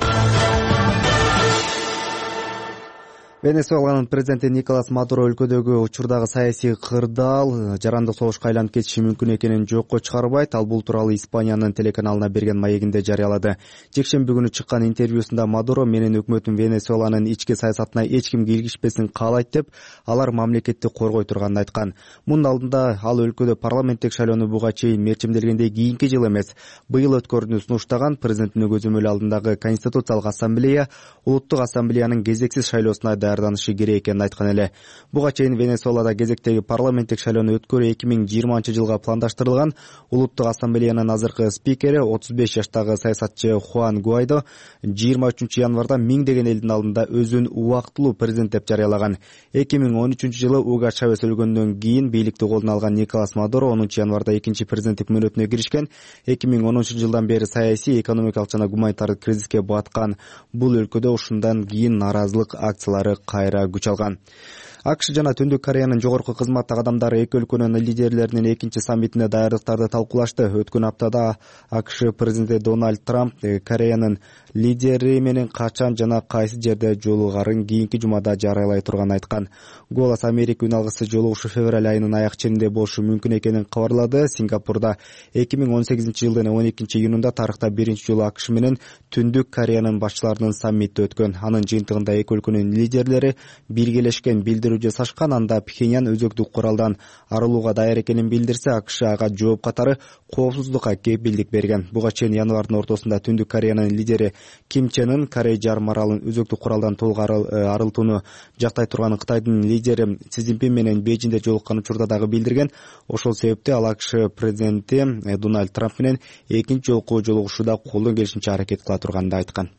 Венесуэланын президенти Николас Мадуро өлкөдөгү учурдагы саясий кырдаал жарандык согушка айланып кетиши мүмкүн экенин жокко чыгарбайт. Ал бул тууралуу Испаниянын телеканалына берген маегинде жарыялады. Жекшемби күнү чыккан интервьюсунда Мадуро менин өкмөтүм Венесуэланын ички саясатына эч ким киргизбесин каалайт деп, алар мамлекетти коргой турганын айткан. Мунун алдында ал өлкөдө парламенттик шайлоону буга чейин мерчимделгендей кийинки жыл эмес, быйыл өткөрүүнү сунуштаган. Президенттин көзөмөл алдындагы Конституциялык ассамблея улуттук ассамблеянын кезексиз шайлоосуна даярданышы керек экенин айткан эле. Буга чейин Венесуэлада кезектеги парламенттик шайлоону өткөрүү эки миң жыйырманчы жылга пландаштырылган. Улуттук ассамблеянын азыркы спикери отуз беш жаштагы саясатчы Хуан Гуайдо жыйырма үчүнчү январда миңдеген элдин алдында өзүн убактылуу президент деп жарыялаган. эки миң он үчүнчү жылы Уго Чавес өлгөндөн кийин бийликти колуна алган Николас Мадуро онунчу январда экинчи президенттик мөөнөтүнө киришкен. эки миң онунчу жылдан бери саясий, экономикалык жана гуманитардык кризиске баткан. Бул өлкөдө ушундан кийин наразылык акциялары кайра күч алган. АКШ жана Түндүк Кореянын жогорку кызматтагы адамдары эки өлкөнүн лидерлеринин экинчи саммитине даярдыктарды талкуулашты. Өткөн аптада АКШ президенти Дональд Трамп Кореянын лидери менен качан жана кайсы жерде жолугарын кийинки жумада жарыялай турганын айткан. Голос Америка үн алгысы жолугушу февраль айынын аяк ченинде болушу мүмкүн экенин кабарлады. Сингапурда эки миң он сегизинчи жылдын он экинчи июнунда тарыхта биринчи жолу АКШ менен Түндүк Кореянын башчыларынын саммити өткөн. Анын жыйынтыгында эки өлкөнүн лидерлери биргелешкен билдирүү жасашкан. Анда Пхеньян өзөктүк куралдан арылууга даяр экенин билдирсе, АКШ ага жооп катары коопсуздукка кепилдик берген. Буга чейин январдын ортосунда Түндүк Кореянын лидери Ким Чен Ын Корей жарым аралын өзөктүк куралдан толук арылтууну жактай турганын Кытайдын лидери Си Цзиньпин менен Бейжиңде жолуккан учурда дагы билдирген. Ошол себепти ал АКШ президенти Дональд Трамп менен экинчи жолку жолугушууда колдон келишинче аракет кыла турганын айткан.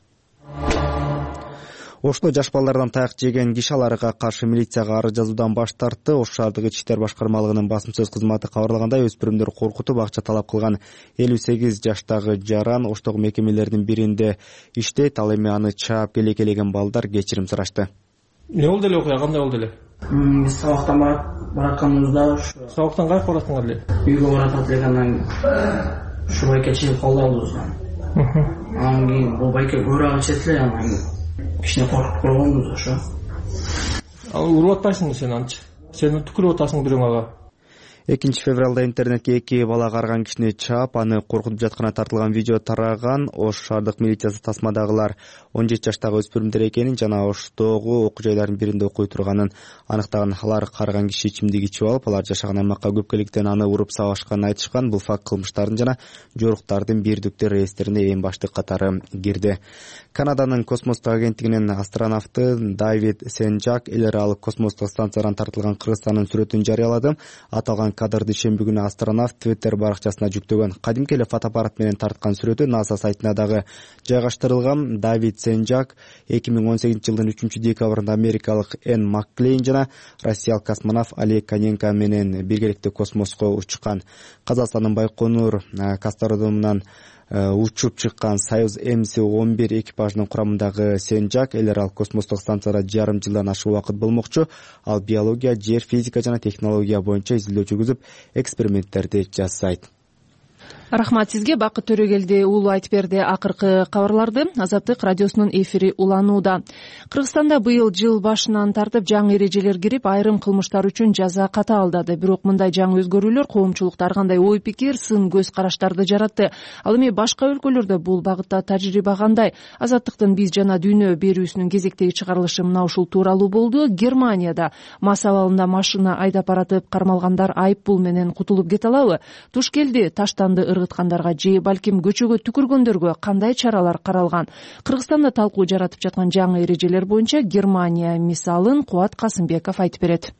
Ошто жаш балдардан таяк жеген киши аларга каршы милицияга арыз жазуудан баш тартты. Ош шаардык ички иштер башкармалыгынын басым сөз кызматы кабарлагандай, өспүрүмдөр коркутуп акча талап кылган элүү сегиз жаштагы жаран Оштогу мекемелердин биринде иштейт. Ал эми аны чаап келекелеген балдар кечирим сурашты. Эмне болду эле окуя, кандай болду эле? Биз сабактан баратканыбызда ушу сабактан кайсы барасыңар эле? Үйгө баратат элек, анан ушу байке чыгып калды алдыбызга. Анан кийин бул байке көбүрөөк ичет эле, анан кичине коркуп койгонбуз ошо. Ал уруп атпайсыңбы сен анчы? Сен түкүрүп атасың бирөөң ага. экинчи февралда интернетке эки бала карган кишини чаап, аны коркутуп жатканы тартылган видео тараган. Ош шаардык милициясы тасмадагылар он жети жаштагы өспүрүмдөр экенин жана Оштогу окуу жайлардын биринде окуй турганын аныктаган. Алар карган киши ичимдик ичип алып, алар жашаган аймакка көпкөлүктөн аны уруп сабашканын айтышкан. Бул факт кылмыштардын жана жоруктардын бирдиктүү реестрине эң баштык катары кирди. Канаданын космостук агенттигинин астронавты Давид Сенджак эл аралык космостук станциядан тартылган Кыргызстандын сүрөтүн жарыялады. Аталган кадрды шемби күнү астронавт Twitter баракчасына жүктөгөн. Кадимки эле фотоаппарат менен тарткан сүрөтү НАСА сайтына дагы жайгаштырылган. Давид Сенджак эки миң он сегизинчи жылдын үчүнчү декабрында америкалык Энн Макклейн жана россиялык космонавт Олег Коненко менен биргеликте космоско учкан. Казакстандын Байконур космодромунан учуп чыккан Союз эм си он бир экипажынын курамындагы Сенджак эл аралык космостук станцияда жарым жылдан ашык убакыт болмокчу. Ал биология, жер физика жана технология боюнча изилдөө жүргүзүп, эксперименттерди жасайт. Рахмат сизге, Бакыт Төрөгелди уулу айтып берди. Акыркы кабарларды Азаттык радиосунун эфири уланууда. Кыргызстанда быйыл жыл башынан тартып жаңы эрежелер кирип, айрым кылмыштар үчүн жаза катаалдады. Бирок мындай жаңы өзгөрүүлөр коомчулукта ар кандай ой пикир, сын көз караштарды жаратты. Ал эми башка өлкөлөрдө бул багытта тажрыйба кандай? Азаттыктын биз жана дүйнө берүүсүнүн кезектеги чыгарылышы мына ушул тууралуу болду. Германияда мас абалында машина айдап баратып кармалгандар айып пул менен кутулуп кете алабы? Туш келди таштанды ыргыткандарга же балким көчөгө түкүргөндөргө кандай чаралар каралган? Кыргызстанда талкуу жаратып жаткан жаңы эрежелер боюнча Германия мисалын Кубат Касымбеков айтып берет.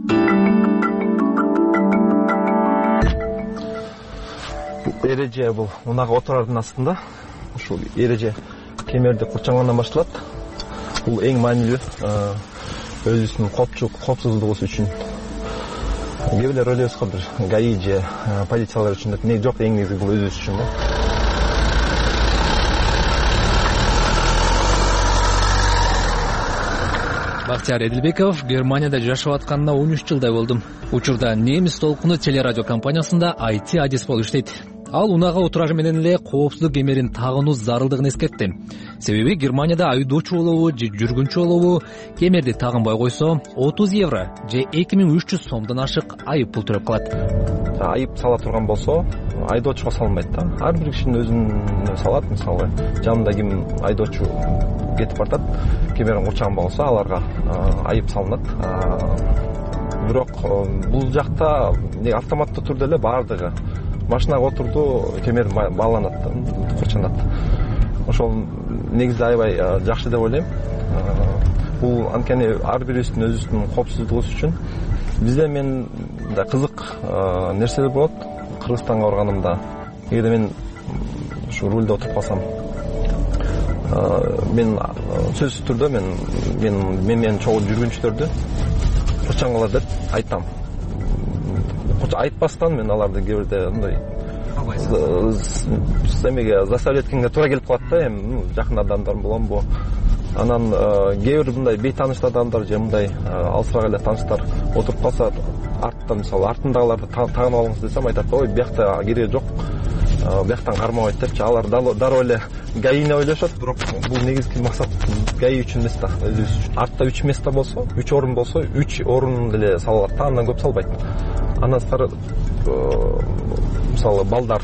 Эреже бул унага отурардын астында. Ушул эреже кемерди курчангандан башталат. Бул эң маанилүү өзүнүн коопсуздугу үчүн. Кээ бирлер ойлойбуз го бир ГАИ же полициялар үчүн деп. Не жок, эң негизи бул өзүбүз үчүн. Бактияр Эдилбеков Германияда жашап атканына он үч жылдай болдум. Учурда немис толкуну телерадио компаниясында ай ти адис болуп иштейт. Ал унага отурары менен эле коопсуздук кемерин тагынуу зарылдыгын эскертти. Себеби Германияда айдоочу болобу же жүргүнчү болобу кемерди тагынбай койсо отуз евро же эки миң үч жүз сомдон ашык айып пул төлөп калат. Айып сала турган болсо айдоочуга салынбайт да. Ар бир кишинин өзүнө салат. Мисалы, жанында ким айдоочу кетип бартат, кемерин курчаган болсо аларга айып салынат. Бирок бул жакта автоматтуу түрдө эле баардыгы машинага отурду, кемер бааланат, курчанат. Ошол негизи аябай жакшы деп ойлойм. Бул анткени ар бирибиздин өзүбүздүн коопсуздугубуз үчүн. Бизде мен да кызык нерселер болот. Кыргызстанга барганымда, эгерде мен ушу рульде отуруп калсам, мен сөзсүз түрдө мен мен мен менен чогуу жүргүнчүлөрдү курчангыла деп айтам. Айтпастан мен аларды кээ бирде мындай эмеге заставлять эткенге туура келип калат да. Эми жакын адамдарым боломбу, анан кээ бир мындай бейтааныш адамдар же мындай алысыраак эле тааныштар отуруп калса, артта мисалы артындагыларды тагынып алыңыз десем, айтат: ой, биякта кереги жок, бияктан кармабайт депчи. Алар дароо эле ГАИни ойлошот. Бирок бул негизги максат ГАИ үчүн эмес да, өзүбүз үчүн. Артта үч место болсо, үч орун болсо, үч орун эле салат да, андан көп салбайт. Андан сырткары мисалы балдар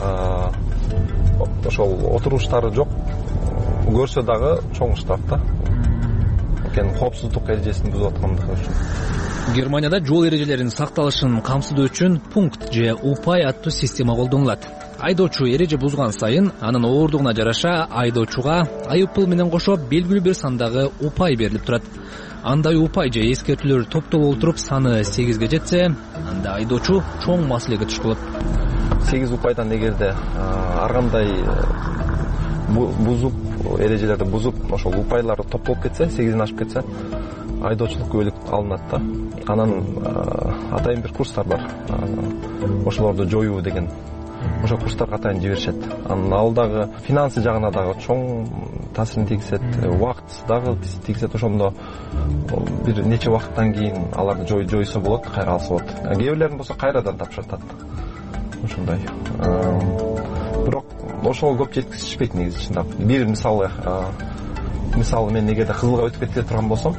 ошол отуруштары жок, көрсө дагы чоң штраф да. Анткени коопсуздук эрежесин бузуп аткандыгы үчүн. Германияда жол эрежелеринин сакталышын камсыздоо үчүн пункт же упай аттуу система колдонулат. Айдоочу эреже бузган сайын анын ооругуна жараша айдоочуга айып пул менен кошо белгилүү бир сандагы упай берилип турат. Андай упай же эскертүүлөр топтолуп отуруп саны сегизге жетсе, анда айдоочу чоң маселеге туш болот. сегиз упайдан эгерде ар кандай бузуп, эрежелерди бузуп, ошол упайлар топтолуп кетсе, сегизден ашып кетсе, айдоочулук күбөлүк алынат да. Анан атайын бир курстар бар. Ошолорду жоюу деген. Ошол курстарга атайын жиберишет. Анан ал дагы финансы жагына дагы чоң таасирин тийгизет, убакыт дагы тийгизет. Ошондо бир нече убакыттан кийин аларды жой жойсо болот, кайра алса болот. Кээ бирлерин болсо кайрадан тапшыртат. Ошондой. Бирок ошол көп жеткизишпейт негизи чындап. Бир мисалы, мисалы мен эгерде кызылга өтүп кете турган болсом,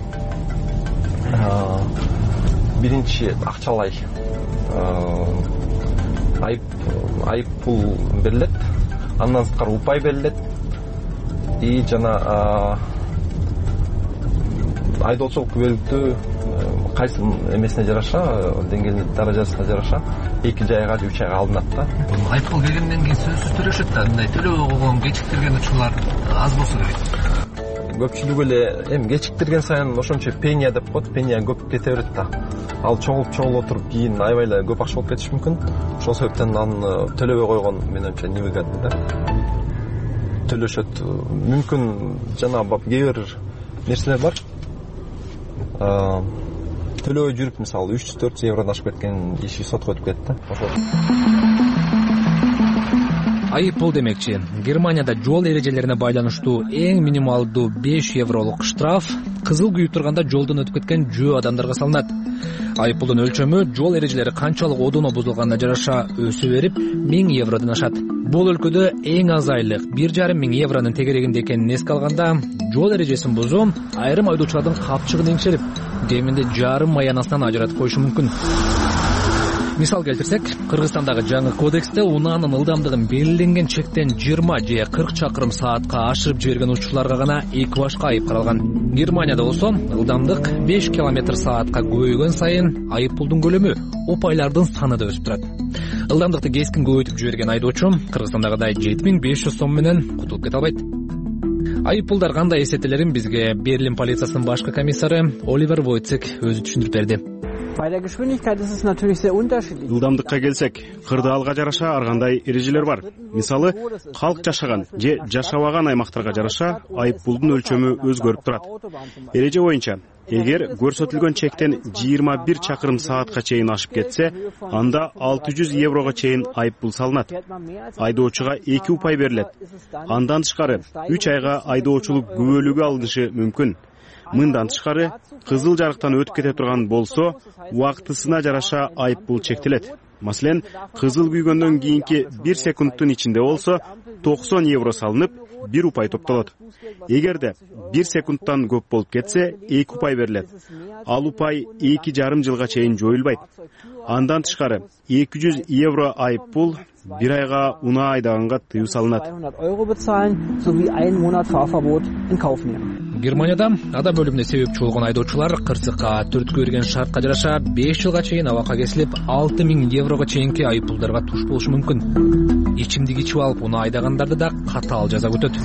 биринчи акчалай айып айып пул берилет, андан сырткары упай берилет и жана айдоочулук күбөлүктүү кайсы эмесине жараша, деңгээлине, даражасына жараша эки айга же үч айга алынат да. Айып пул бергенден кийин сөзсүз төлөшөт да. Мындай төлөбөй койгон кечиктирген учурлар аз болсо керек. Көпчүлүгү эле эми кечиктирген сайын ошончо пения деп коет, пения көп кете берет да. Ал чогулуп чогулуп отуруп кийин аябай эле көп акча болуп кетиши мүмкүн. Ошол себептен аны төлөбөй койгон менимче невыгодно да. Төлөшөт. Мүмкүн жана кээ бир нерселер бар. Төлөбөй жүрүп, мисалы, үч жүз төрт жүз евродон ашып кеткен иши сотко өтүп кетти да. Айып пул демекчи, Германияда жол эрежелерине байланыштуу эң минималдуу беш евролук штраф кызыл күйүп турганда жолдон өтүп кеткен жөө адамдарга салынат. Айыппулдун өлчөмү жол эрежелери канчалык одоно бузулганына жараша өсө берип миң евродон ашат. Бул өлкөдө эң аз айлык бир жарым миң евронун тегерегинде экенин эске алганда, жол эрежесин бузуу айрым айдоочулардын капчыгын эңшелип, кеминде жарым маянасынан ажыратып коюшу мүмкүн. Мисал келтирсек, Кыргызстандагы жаңы кодексте унаанын ылдамдыгын белгиленген чектен жыйырма же кырк чакырым саатка ашырып жиберген учурларга гана экипажга айып каралган. Германияда болсо ылдамдык беш километр саатка көбөйгөн сайын айыппулдун көлөмү, опайлардын саны да өсүп турат. Ылдамдыкты кескин көбөйтүп жиберген айдоочу Кыргызстандагыдай жети миң беш жүз сом менен кутулуп кете албайт. Айыппулдар кандай эсептелерин бизге Берлин полициясынын башкы комиссары Оливер Войцек өзү түшүндүрүп берди. Ылдамдыкка келсек, кырдаалга жараша ар кандай эрежелер бар. Мисалы, калк жашаган же жашабаган аймактарга жараша айыппулдун өлчөмү өзгөрүп турат. Эреже боюнча, эгер көрсөтүлгөн чектен жыйырма бир чакырым саатка чейин ашып кетсе, анда алты жүз еврого чейин айыппул салынат. Айдоочуга эки упай берилет. Андан тышкары үч айга айдоочулук күбөлүгү алынышы мүмкүн. Мындан тышкары, кызыл жарыктан өтүп кете турган болсо, убактысына жараша айыппул чектелет. Маселен, кызыл күйгөндөн кийинки бир секундтун ичинде болсо, токсон евро салынып, бир упай топтолот. Эгерде бир секундтан көп болуп кетсе, эки упай берилет. Ал упай эки жарым жылга чейин жоюлбайт. Андан тышкары, эки жүз евро айыппул бир айга унаа айдаганга тыюу салынат. Германияда ада бөлүмүнө себепчи болгон айдоочулар кырсыкка түрткү берген шартка жараша беш жылга чейин абакка кесилип, алты миң еврого чейинки айыппулдарга туш болушу мүмкүн. Ичимдик ичип алып унаа айдагандарды да катаал жаза күтөт.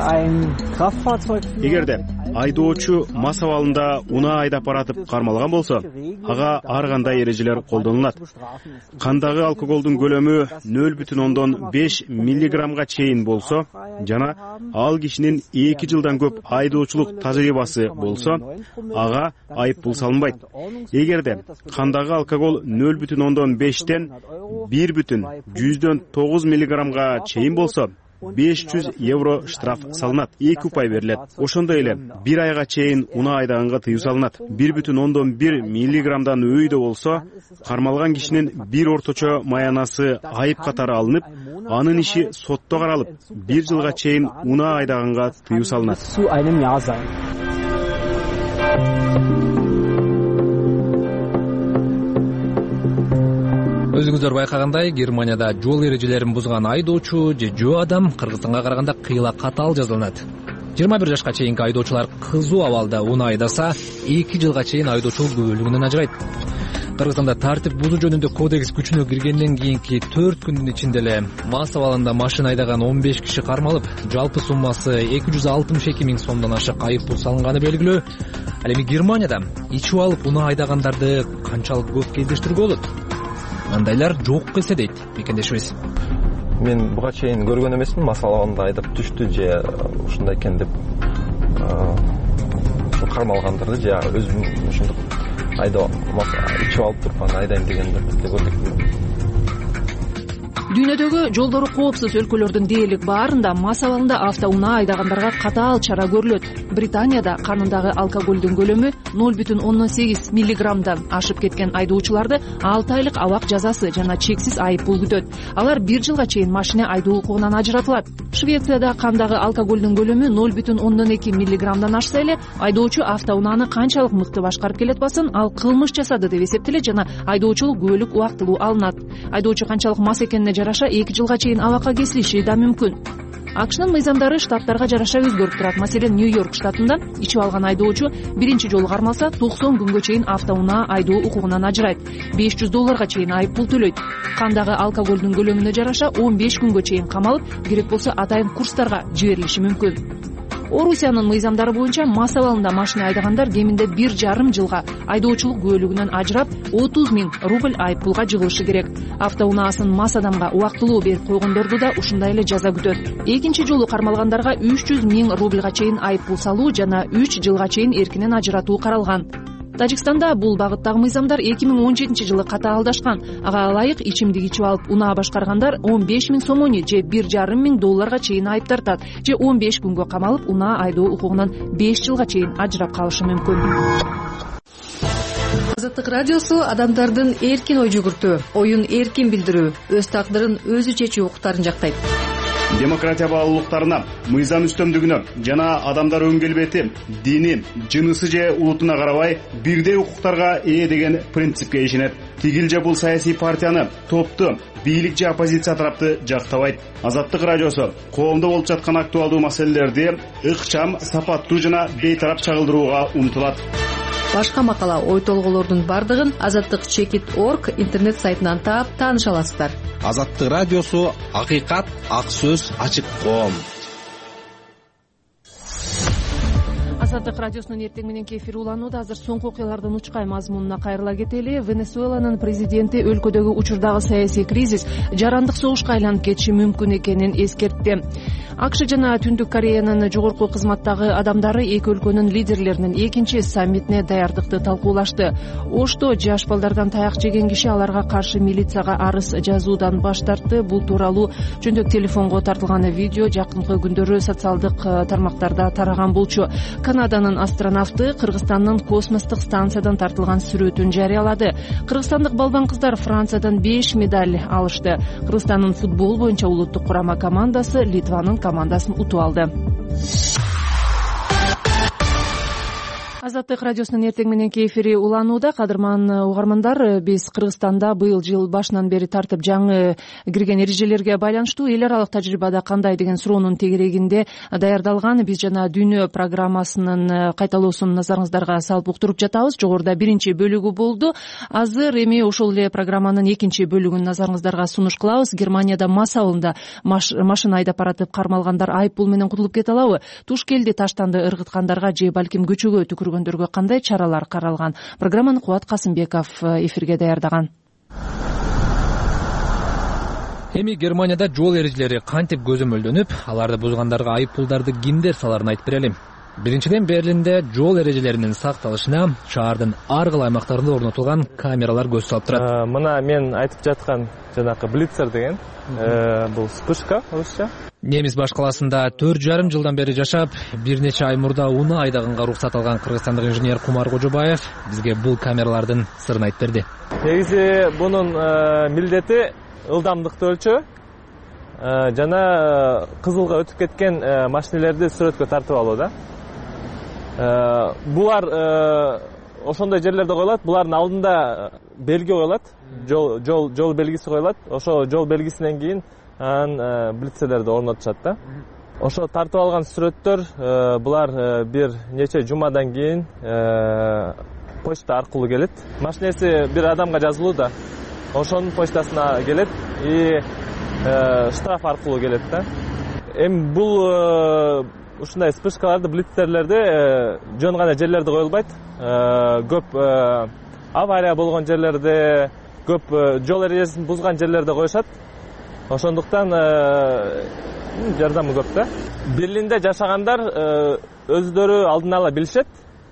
Эгерде айдоочу мас абалында унаа айдап баратып кармалган болсо, ага ар кандай эрежелер колдонулат. Кандагы алкоголдун көлөмү нөл бүтүн ондон беш миллиграммга чейин болсо жана ал кишинин эки жылдан көп айдоочулук тажрыйбасы болсо, ага айыппул салынбайт. Эгерде кандагы алкогол нөл бүтүн ондон бештен бир бүтүн жүздөн тогуз миллиграммга чейин болсо, беш жүз евро штраф салынат, эки упай берилет. Ошондой эле бир айга чейин унаа айдаганга тыюу салынат. бир бүтүн ондон бир миллиграммдан өйдө болсо, кармалган кишинин бир орточо маянасы айып катары алынып, анын иши сотто каралып, бир жылга чейин унаа айдаганга тыюу салынат. Өзүңүздөр байкагандай, Германияда жол эрежелерин бузган айдоочу же жөө адам Кыргызстанга караганда кыйла катаал жазаланат. жыйырма бир жашка чейинки айдоочулар кызуу абалда унаа айдаса, эки жылга чейин айдоочулук күбөлүгүнөн ажырайт. Кыргызстанда тартип бузуу жөнүндө кодекс күчүнө киргенден кийинки төрт күндүн ичинде эле мас абалында машина айдаган он беш киши кармалып, жалпы суммасы эки жүз алтымыш эки миң сомдон ашык айыппул салынганы белгилүү. Ал эми Германияда ичип алып унаа айдагандарды канчалык көп кездештирүүгө болот? Андайлар жок келсе дейт мекендешибиз. Мен буга чейин көргөн эмесмин, мас абалында айдап түштү же ушундай экен деп кармалгандарды же өзүм ушундук айда ичип алып туруп аны айдайм дегендерди көрдүк. Дүйнөдөгү жолдору коопсуз өлкөлөрдүн дээрлик баарында мас абалында автоунаа айдагандарга катаал чара көрүлөт. Британияда канындагы алкоголдун көлөмү нөл бүтүн ондон сегиз миллиграммдан ашып кеткен айдоочуларды алты айлык абак жазасы жана чексиз айыппул күтөт. Алар бир жылга чейин машина айдоо укугунан ажыратылат. Швецияда кандагы алкоголдун көлөмү нөл бүтүн ондон эки миллиграммдан ашса эле, айдоочу автоунааны канчалык мыкты башкарып келет басын, ал кылмыш жасады деп эсептелет жана айдоочулук күбөлүк убактылуу алынат. Айдоочу канчалык мас экенине жараша эки жылга чейин абакка кесилиши да мүмкүн. АКШнын мыйзамдары штаттарга жараша өзгөрүп турат. Маселен, Нью-Йорк штатында ичип алган айдоочу биринчи жолу кармалса, токсон күнгө чейин автоунаа айдоо укугунан ажырайт. беш жүз долларга чейин айыппул төлөйт. Кандагы алкоголдун көлөмүнө жараша он беш күнгө чейин камалып, керек болсо атайын курстарга жиберилиши мүмкүн. Орусиянын мыйзамдары боюнча мас абалында машина айдагандар кеминде бир жарым жылга айдоочулук күбөлүгүнөн ажырап, отуз миң рубль айыппулга жыгылышы керек. Автоунаасын мас адамга убактылуу берип койгондорду да ушундай эле жаза күтөт. Экинчи жолу кармалгандарга үч жүз миң рубльга чейин айыппул салуу жана үч жылга чейин эркинен ажыратуу каралган. Тажикстанда бул багыттагы мыйзамдар эки миң он жетинчи жылы катаалдашкан. Ага ылайык ичимдик ичип алып унаа башкаргандар он беш миң сомони же бир жарым миң долларга чейин айып тартат, же он беш күнгө камалып унаа айдоо укугунан беш жылга чейин ажырап калышы мүмкүн. Азаттык радиосу адамдардын эркин ой жүгүртүү, оюн эркин билдирүү, өз тагдырын өзү чечүү укуктарын жактайт. Демократия баалуулуктарына, мыйзам үстөмдүгүнө жана адамдар өң келбети, дини, жынысы же улутуна карабай бирдей укуктарга ээ деген принципке ишенет. Тигил же бул саясий партияны, топту, бийлик же оппозиция тарапты жактабайт. Азаттык радиосу коомдо болуп жаткан актуалдуу маселелерди ыкчам, сапаттуу жана бейтарап чагылдырууга умтулат. Башка макала, ой толголордун бардыгын азаттык чекит точка орг интернет сайтынан таап тааныша аласыздар. Азаттык радиосу акыйкат, ак сөз, ачык коом. Азаттык радиосунун эртең мененки эфири уланууда. Азыр соңку окуялардын учкай мазмунуна кайрыла кетели. Венесуэланын президенти өлкөдөгү учурдагы саясий кризис жарандык согушка айланып кетиши мүмкүн экенин эскертти. АКШ жана Түндүк Кореянын жогорку кызматтагы адамдары эки өлкөнүн лидерлеринин экинчи саммитине даярдыкты талкуулашты. Ошто жаш балдардан таяк жеген киши аларга каршы милицияга арыз жазуудан баш тартты. Бул тууралуу жөндөк телефонго тартылган видео жакынкы күндөрү социалдык тармактарда тараган болчу. Канаданын астронавты Кыргызстандын космостук станциядан тартылган сүрөтүн жарыялады. Кыргызстандык балбан кыздар Франциядан беш медаль алышты. Кыргызстандын футбол боюнча улуттук курама командасы Литванын командасын утуп алды. Азаттык радиосунун эртең мененки эфири уланууда. Кадырман угармандар, биз Кыргызстанда быйыл жыл башынан бери тартып жаңы кирген эрежелерге байланыштуу эл аралык тажрыйбада кандай деген суроонун тегерегинде даярдалган Биз жана Дүйнө программасынын кайталоосун назарыңыздарга салып уктуруп жатабыз. Жогоруда биринчи бөлүгү болду. Азыр эми ошол эле программанын экинчи бөлүгүн назарыңыздарга сунуш кылабыз. Германияда мас абалында машина айдап баратып кармалгандар айып пул менен кутулуп кете алабы? Туш келди таштанды ыргыткандарга же балким көчөгө түкүргөн кандай чаралар каралган? Программаны Кубат Касымбеков эфирге даярдаган. Эми Германияда жол эрежелери кантип көзөмөлдөнүп, аларды бузгандарга айып пулдарды кимдер саларын айтып берели. Биринчиден, Берлинде жол эрежелеринин сакталышына шаардын ар кыл аймактарында орнотулган камералар көз салып турат. Мына мен айтып жаткан жанакы блицер деген бул вспышка орусча. Немис баш каласында төрт жарым жылдан бери жашап, бир нече ай мурда унаа айдаганга уруксат алган кыргызстандык инженер Кумар Кожобаев бизге бул камералардын сырын айтып берди. Негизи бунун милдети ылдамдыкты өлчөө жана кызылга өтүп кеткен машинелерди сүрөткө тартып алуу да. Булар ошондой жерлерде коюлат. Булардын алдында белги коюлат, жол жол жол белгиси коюлат. Ошо жол белгисинен кийин анан блицерлерди орнотушат да. Ошо тартып алган сүрөттөр булар бир нече жумадан кийин почта аркылуу келет. Машинеси бир адамга жазылуу да. Ошонун почтасына келет и штраф аркылуу келет да. Эми бул ушундай вспышкаларды, блицерлерди жөн гана жерлерде коюлбайт. Көп авария болгон жерлерде, көп жол эрежесин бузган жерлерде коюшат. Ошондуктан жардамы көп да. Берлинде жашагандар өздөрү алдын ала билишет.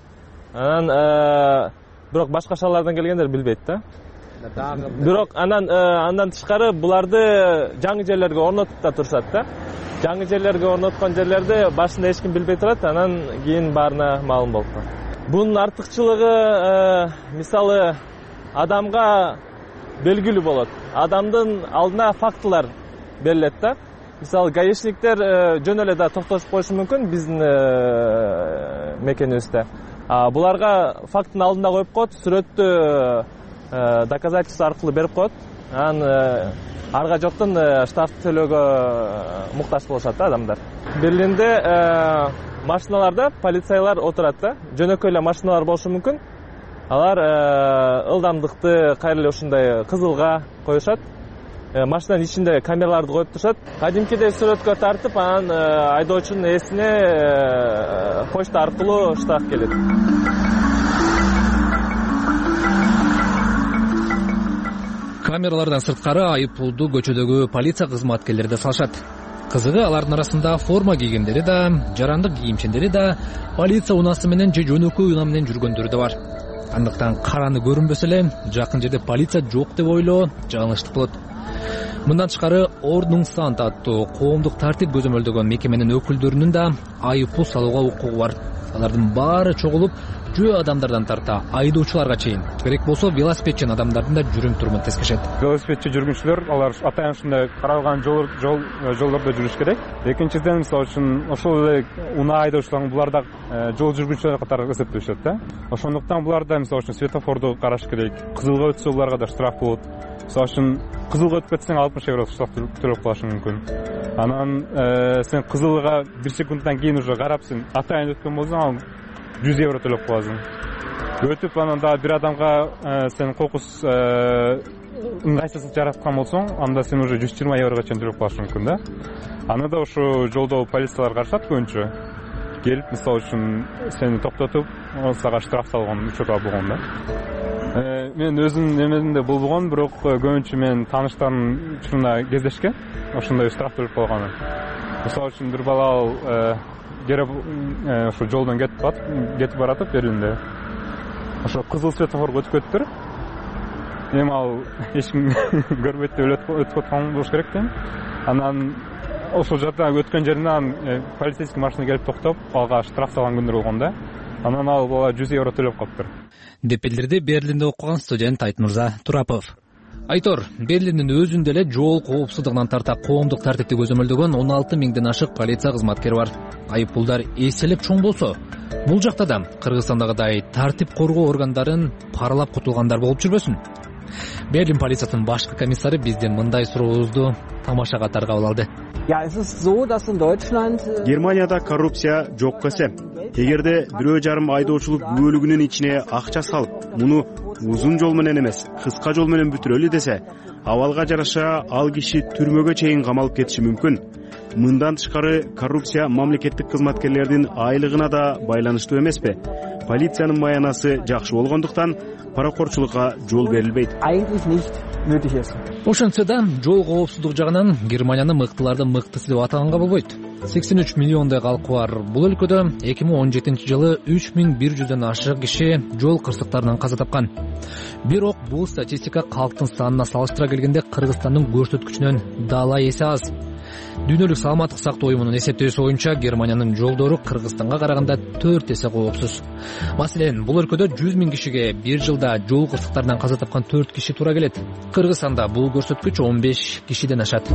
Анан бирок башка шаарлардан келгендер билбейт да. Бирок анан андан тышкары буларды жаңы жерлерге орнотуп да турушат да. Жаңы жерлерге орноткон жерлерде башында эч ким билбей турат, анан кийин баарына маалым болуп калат. Бунун артыкчылыгы мисалы адамга белгилүү болот. Адамдын алдына фактылар берилет да. Мисалы гаишниктер жөн эле да токтотуп коюшу мүмкүн биздин мекенибизде. Буларга фактын алдына коюп коет, сүрөттү доказательство аркылуу берип коет. Анан арга жоктон штраф төлөөгө муктаж болушат да адамдар. Берлинде машиналарда полициялар отурат да. Жөнөкөй эле машиналар болушу мүмкүн. Алар ылдамдыкты кайра эле ушундай кызылга коюшат. Машинанын ичинде камераларды коюп турушат. Кадимкидей сүрөткө тартып, анан айдоочунун ээсине почта аркылуу штраф келет. Камералардан сырткары айып пулду көчөдөгү полиция кызматкерлери да салышат. Кызыгы алардын арасында форма кийгендери да, жарандык кийимчендери да, полиция унаасы менен же жөнөкөй унаа менен жүргөндөрү да бар. Андыктан караны көрүнбөсө эле жакын жерде полиция жок деп ойлоо жаңылыштык болот. Мындан тышкары Ordnungsamt аттуу коомдук тартип көзөмөлдөгөн мекеменин өкүлдөрүнүн да айып пул салууга укугу бар. Алардын баары чогулуп жөө адамдардан тарта айдоочуларга чейин, керек болсо велосипедчи адамдардын да жүрүм турумун тескеришет. Велосипедчи жүргүнчүлөр алар атайын ушундай каралган жол жол жолдордо жүрүш керек. Экинчиден, мисалы үчүн ошол эле унаа айдоочулар булар да жол жүргүнчүлөр катары эсептелишет да. Ошондуктан булар да мисалы үчүн светофорду караш керек. Кызылга өтсө буларга да штраф болот. Мисалы үчүн кызылга өтүп кетсең алтымыш евро штраф төлөп калышың мүмкүн. Анан сен кызылга бир секундтан кийин уже карап сен атайын өткөн болсоң, жүз евро төлөп каласың. Өтүп анан дагы бир адамга сен кокус ыңгайсыздык жараткан болсоң, анда сен уже жүз жыйырма еврого чейин төлөп калышың мүмкүн да. Аны да ушу жолдо полициялар карашат көбүнчө. Келип, мисалы үчүн сени токтотуп, сага штраф салган учурлар болгон да. Мен өзүм немемде болбогон, бирок көбүнчө мен тааныштардын учуруна кездешкен. Ошондой штраф төлөп калганы. Мисалы үчүн бир бала ал кереп ошо жолдон кетип батып, кетип баратып Берлинде. Ошо кызыл светофорго өтүп кетиптир. Эми ал эч ким көрбөйт деп өтүп аткан болуш керек дейм. Анан ошол жерде өткөн жеринен полицейский машина келип токтоп, ага штраф салган күндөр болгон да. Анан ал бала жүз евро төлөп калыптыр. Деп билдирди Берлинде окуган студент Айтмырза Турапов. Айтор, Берлиндин өзүндө эле жол коопсуздугунан тарта коомдук тартипти көзөмөлдөгөн он алты миңден ашык полиция кызматкери бар. Айыппулдар эселеп чоң болсо, бул жакта да Кыргызстандагыдай тартип коргоо органдарын паралап кутулгандар болуп жүрбөсүн. Берлин полициясынын башкы комиссары бизден мындай сурообузду тамашага таргап алды. Германияда коррупция жокко эсе. Эгерде бирөө жарым айдоочулук бөлүгүнүн ичине акча салып, муну узун жол менен эмес, кыска жол менен бүтүрөлү десе, абалга жараша ал киши түрмөгө чейин камалып кетиши мүмкүн. Мындан тышкары коррупция мамлекеттик кызматкерлердин айлыгына да байланыштуу эмеспи? Полициянын маянасы жакшы болгондуктан паракорчулукка жол берилбейт. Ошентсе да жол коопсуздугу жагынан Германиянын мыктылардын мыктысы деп атаганга болбойт. сексен үч миллиондой калкы бар бул өлкөдө эки миң он жетинчи жылы үч миң бир жүздөн ашык киши жол кырсыктарынан каза тапкан. Бирок бул статистика калктын санына салыштыра келгенде Кыргызстандын көрсөткүчүнөн дала эсе аз. Дүйнөлүк саламаттык сактоо уюмунун эсептөөсү боюнча Германиянын жолдору Кыргызстанга караганда төрт эсе коопсуз. Маселен, бул өлкөдө жүз миң кишиге бир жылда жол кырсыктарынан каза тапкан төрт киши туура келет. Кыргызстанда бул көрсөткүч он беш кишиден ашат.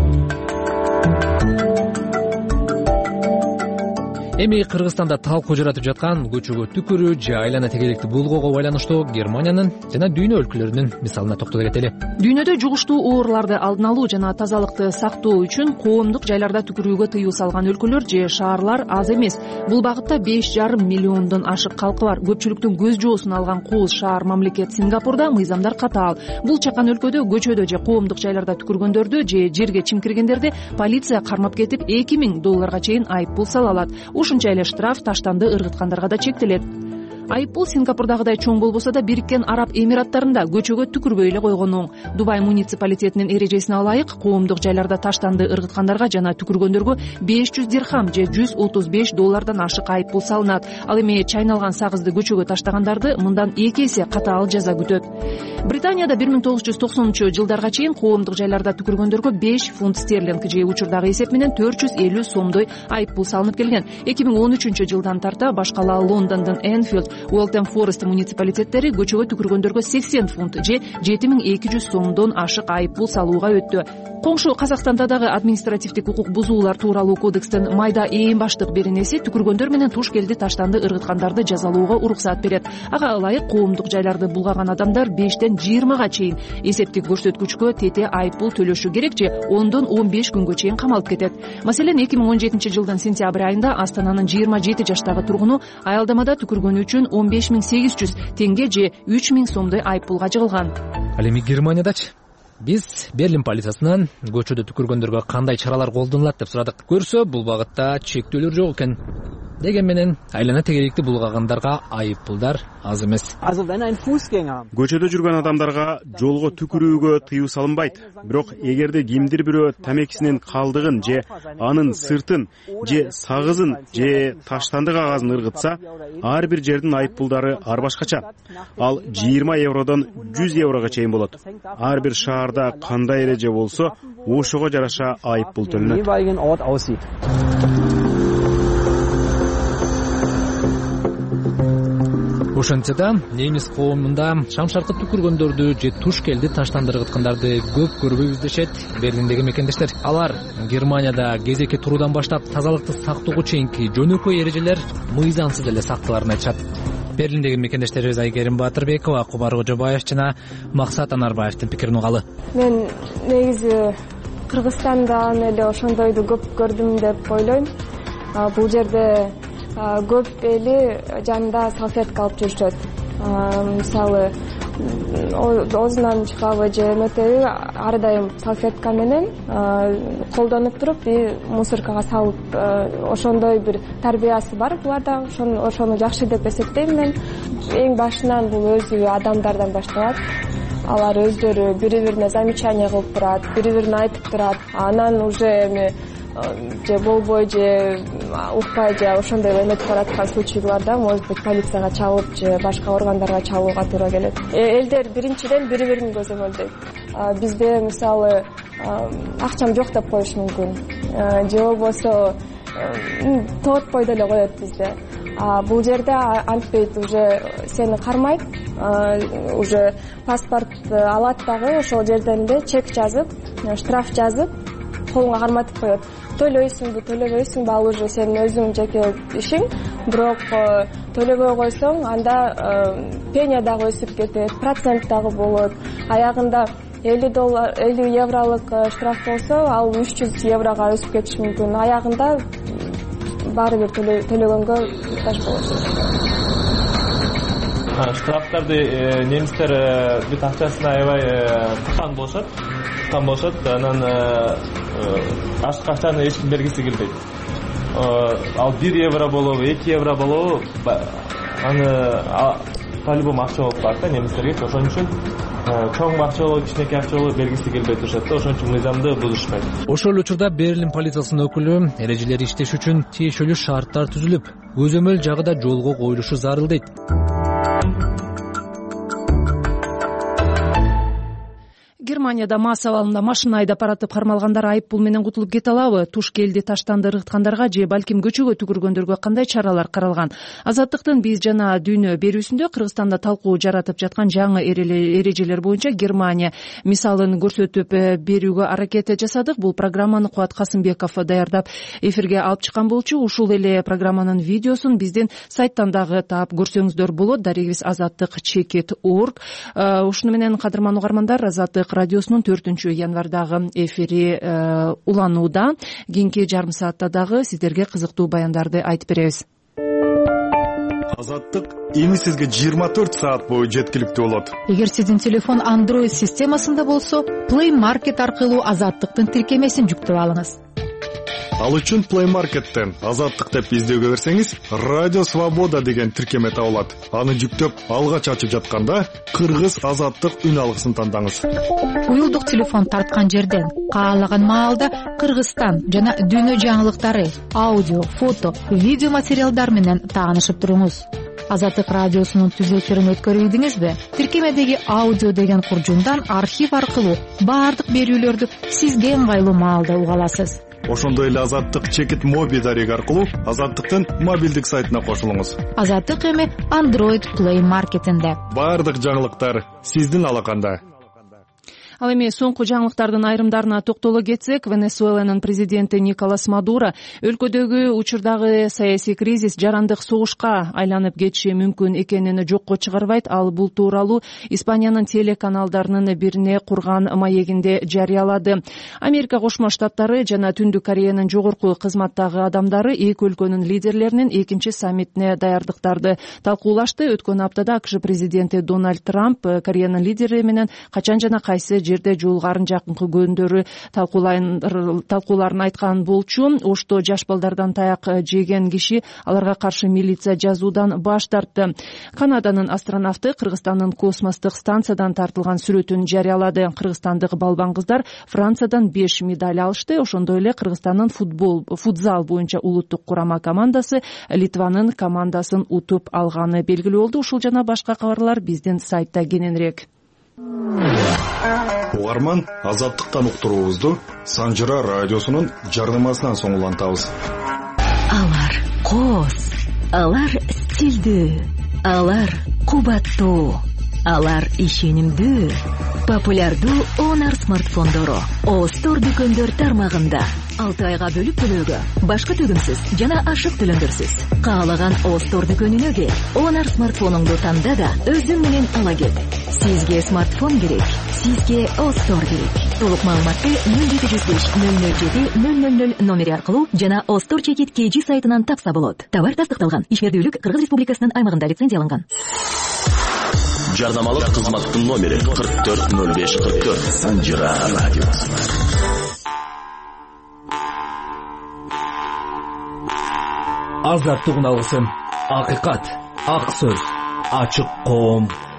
Эми Кыргызстанда талкуу жаратып жаткан көчөгө түкүрүү же айлана тегеректи булгоого байланыштуу Германиянын жана дүйнө өлкөлөрүнүн мисалына токтоло кетели. Дүйнөдө жугуштуу ооруларды алдын алуу жана тазалыкты сактоо үчүн коомдук жайларда түкүрүүгө тыюу салган өлкөлөр же шаарлар аз эмес. Бул багытта беш жарым миллиондон ашык калкы бар. Көпчүлүктүн көз жоосун алган кооз шаар мамлекет Сингапурда мыйзамдар катаал. Бул чакан өлкөдө көчөдө же коомдук жайларда түкүргөндөрдү же жерге чимкиргендерди полиция кармап кетип эки миң долларга чейин айыппул сала алат. Ушунча эле штраф таштанды ыргыткандарга да чектелет. Айыппул Сингапурдагыдай чоң болбосо да Бириккен Араб Эмираттарында көчөгө түкүрбөй эле койгон оң. Дубай муниципалитетинин эрежесине ылайык коомдук жайларда таштанды ыргыткандарга жана түкүргөндөргө беш жүз дирхам же жүз отуз беш доллардан ашык айыппул салынат. Ал эми чайналган сагызды көчөгө таштагандарды мындан эки эсе катаал жаза күтөт. Британияда бир миң тогуз жүз токсонунчу жылдарга чейин коомдук жайларда түкүргөндөргө беш фунт стерлинг же учурдагы эсеп менен төрт жүз элүү сомдой айыппул салынып келген. эки миң он үчүнчү жылдан тарта башкала Лондондун Энфилд, Уэлтон Форест муниципалитеттери көчөгө түкүргөндөргө сексен фунт же жети миң эки жүз сомдон ашык айыппул салууга өттү. Коңшу Казакстанда дагы административдик укук бузуулар тууралуу кодекстин майда эң баштык беренеси түкүргөндөр менен туш келди таштанды ыргыткандарды жазалоого уруксат берет. Ага ылайык коомдук жайларды булгаган адамдар бештен жыйырмага чейин эсептик көрсөткүчкө тете айыппул төлөшү керек же ондон он беш күнгө чейин камалып кетет. Маселен, эки миң он жетинчи жылдын сентябрь айында Астананын жыйырма жети жаштагы тургуну аялдамада түкүргөнү үчүн он беш миң сегиз жүз теңге же үч миң сомдой айыппулга жыгылган. Ал эми Германиядачы биз Берлин полициясынан көчөдө түкүргөндөргө кандай чаралар колдонулат деп сурадык. Көрсө, бул багытта чектөөлөр жок экен. Деген менен айлана тегеректи булгагандарга айыппулдар аз эмес. Көчөдө жүргөн адамдарга жолго түкүрүүгө тыюу салынбайт. Бирок эгерде кимдир бирөө тамекисинин калдыгын же анын сыртын же сагызын же таштанды кагазын ыргытса, ар бир жердин айыппулдары ар башкача. Ал жыйырма евродон жүз еврого чейин болот. Ар бир шаарда кандай эреже болсо, ошого жараша айыппул төлөнөт. ошентсе да немис коомунда шам шаркы түкүргөндөрдү же туш келди таштандыргыткандарды көп көрбөйбүз дешет Берлиндеги мекендештер. Алар Германияда кезекке туруудан баштап тазалыкты сактоого чейинки жөнөкөй эрежелер мыйзамсыз эле сакталарын айтышат. Берлиндеги мекендештерибиз Айгерим Батырбекова, Кубар Кожобаев жана Максат Анарбаевдин пикирин угалы. Мен негизи Кыргызстандан эле ошондойду көп көрдүм деп ойлойм. Бул жерде көп эли жанында салфетка алып жүрүшөт. Мисалы оозунан чыгабы же эметеби ар дайым салфетка менен колдонуп туруп мусоркага салып, ошондой бир тарбиясы бар буларда. Ошону жакшы деп эсептейм мен. Эң башынан бул өзү адамдардан башталат. Алар өздөрү бири-бирине замечание кылып турат, бири-бирине айтып турат. Анан уже эми же болбой же укпай же ошондой эметип бараткан случайларда может быть полицияга чалып же башка органдарга чалууга туура келет. Элдер биринчиден бири-бирин көзөмөлдөйт. Бизде мисалы акчам жок деп коюш мүмкүн. Же болбосо тоотпой деле коет бизде. Бул жерде антпейт, уже сени кармайт, уже паспорт алат дагы ошол жерден эле чек жазып, штраф жазып, колуңа карматып коет. Төлөйсүңбү, төлөбөйсүңбү, ал уже сенин өзүң жеке ишиң. Бирок төлөбөй койсоң, анда пеня дагы өсүп кетет, процент дагы болот. Аягында элүү доллар, элүү евролук штраф болсо, ал үч жүз еврого өсүп кетиши мүмкүн. Аягында баары бир төлөгөнгө муктаж болот. Штрафтарды немистер бүт акчасына аябай тыккан болушат. Тыккан болушат. Анан ашка акчаны эч ким бергиси келбейт. Ал бир евро болобу, эки евро болобу, аны по-любому акча болуп калат да немистерге. Ошон үчүн чоң акча болобу, кичинекей акча болобу бергиси келбей турушат да. Ошон үчүн мыйзамды бузушпайт. Ошол учурда Берлин полициясынын өкүлү эрежелер иштеш үчүн тиешелүү шарттар түзүлүп, көзөмөл жагы да жолго коюлушу зарыл дейт. Германияда мас абалында машина айдап баратып кармалгандар айып пул менен кутулуп кете алабы? Туш келди таштандыргыткандарга же балким көчөгө түкүргөндөргө кандай чаралар каралган? Азаттыктын биз жана дүйнө берүүсүндө Кыргызстанда талкуу жаратып жаткан жаңы эрежелер боюнча Германия мисалын көрсөтүп берүүгө аракет жасадык. Бул программаны Кубат Касымбеков даярдап эфирге алып чыккан болчу. Ушул эле программанын видеосун биздин сайттан дагы таап көрсөңүздөр болот. Дарегибиз азаттык чекит точка орг. Ушуну менен кадырман угармандар, Азаттык радиосунун төртүнчү январдагы эфири э, уланууда. Кийинки жарым саатта дагы сиздерге кызыктуу баяндарды айтып беребиз. Азаттык эми сизге жыйырма төрт саат бою жеткиликтүү болот. Эгер сиздин телефон Android системасында болсо, Play Market аркылуу Азаттыктын тиркемесин жүктөп алыңыз. Ал үчүн Play Market'тен Азаттык деп издөөгө берсеңиз, Радио Свобода деген тиркеме табылат. Аны жүктөп, алгач ачып жатканда Кыргыз Азаттык үн алгысын тандаңыз. Уюлдук телефон тарткан жерден каалаган маалда Кыргызстан жана дүйнө жаңылыктары, аудио, фото, видео материалдар менен таанышып туруңуз. Азаттык радиосунун түзүүчүлөрүн өткөрүлдүңүзбү? Тиркемедеги аудио деген куржундан архив аркылуу баардык берүүлөрдү сизге ыңгайлуу маалда уга аласыз. Ошондой эле Азаттык чекит моби дареги аркылуу Азаттыктын мобилдик сайтына кошулуңуз. Азаттык эми Android Play Market'инде. Баардык жаңылыктар сиздин алаканда. Ал эми соңку жаңылыктардын айрымдарына токтоло кетсек, Венесуэланын президенти Николас Мадуро өлкөдөгү учурдагы саясий кризис жарандык согушка айланып кетиши мүмкүн экенин жокко чыгарбайт. Ал бул тууралуу Испаниянын телеканалдарынын бирине курган маегинде жарыялады. Америка Кошмо Штаттары жана Түндүк Кореянын жогорку кызматтагы адамдары эки өлкөнүн лидерлеринин экинчи саммитине даярдыктарды талкуулашты. Өткөн аптада АКШ президенти Дональд Трамп Кореянын лидери менен качан жана кайсы жерде жолугарын жакынкы күндөрү талкууларын айткан болчу. Ошто жаш балдардан таяк жеген киши аларга каршы милиция жазуудан баш тартты. Канаданын астронавты Кыргызстандын космостук станциядан тартылган сүрөтүн жарыялады. Кыргызстандык балбан кыздар Франциядан беш медаль алышты. Ошондой эле Кыргызстандын футбол футзал боюнча улуттук курама командасы Литванын командасын утуп алганы белгилүү болду. Ушул жана башка кабарлар биздин сайтта кененирээк. Угарман, Азаттыктан уктуруубузду Санжыра радиосунун жарнамасынан соң улантабыз. Алар коз, алар стилдүү, Алар кубаттуу, алар ишенимдүү, популярдуу Honor смартфондору Остор дүкөндөр тармагында алты айга бөлүп төлөөгө, башка төгүмсүз жана ашык төлөмдөрсүз. Каалаган Остор дүкөнүнө кел, Honor смартфонуңду танда да өзүң менен ала кет. Сизге смартфон керек, сизге Остор керек. Толук маалыматты нөл жети жүз беш нөл нөл жети нөл нөл нөл номери аркылуу жана Остор чекит kg сайтынан тапса болот. Товар тастыкталган, ишмердүүлүк Кыргыз Республикасынын аймагында лицензияланган. Жарнамалык кызматтын номери кырк төрт нөл беш кырк төрт. Санжира радиосы. Азаттык үналгысы, акыйкат, ак сөз, ачык коом.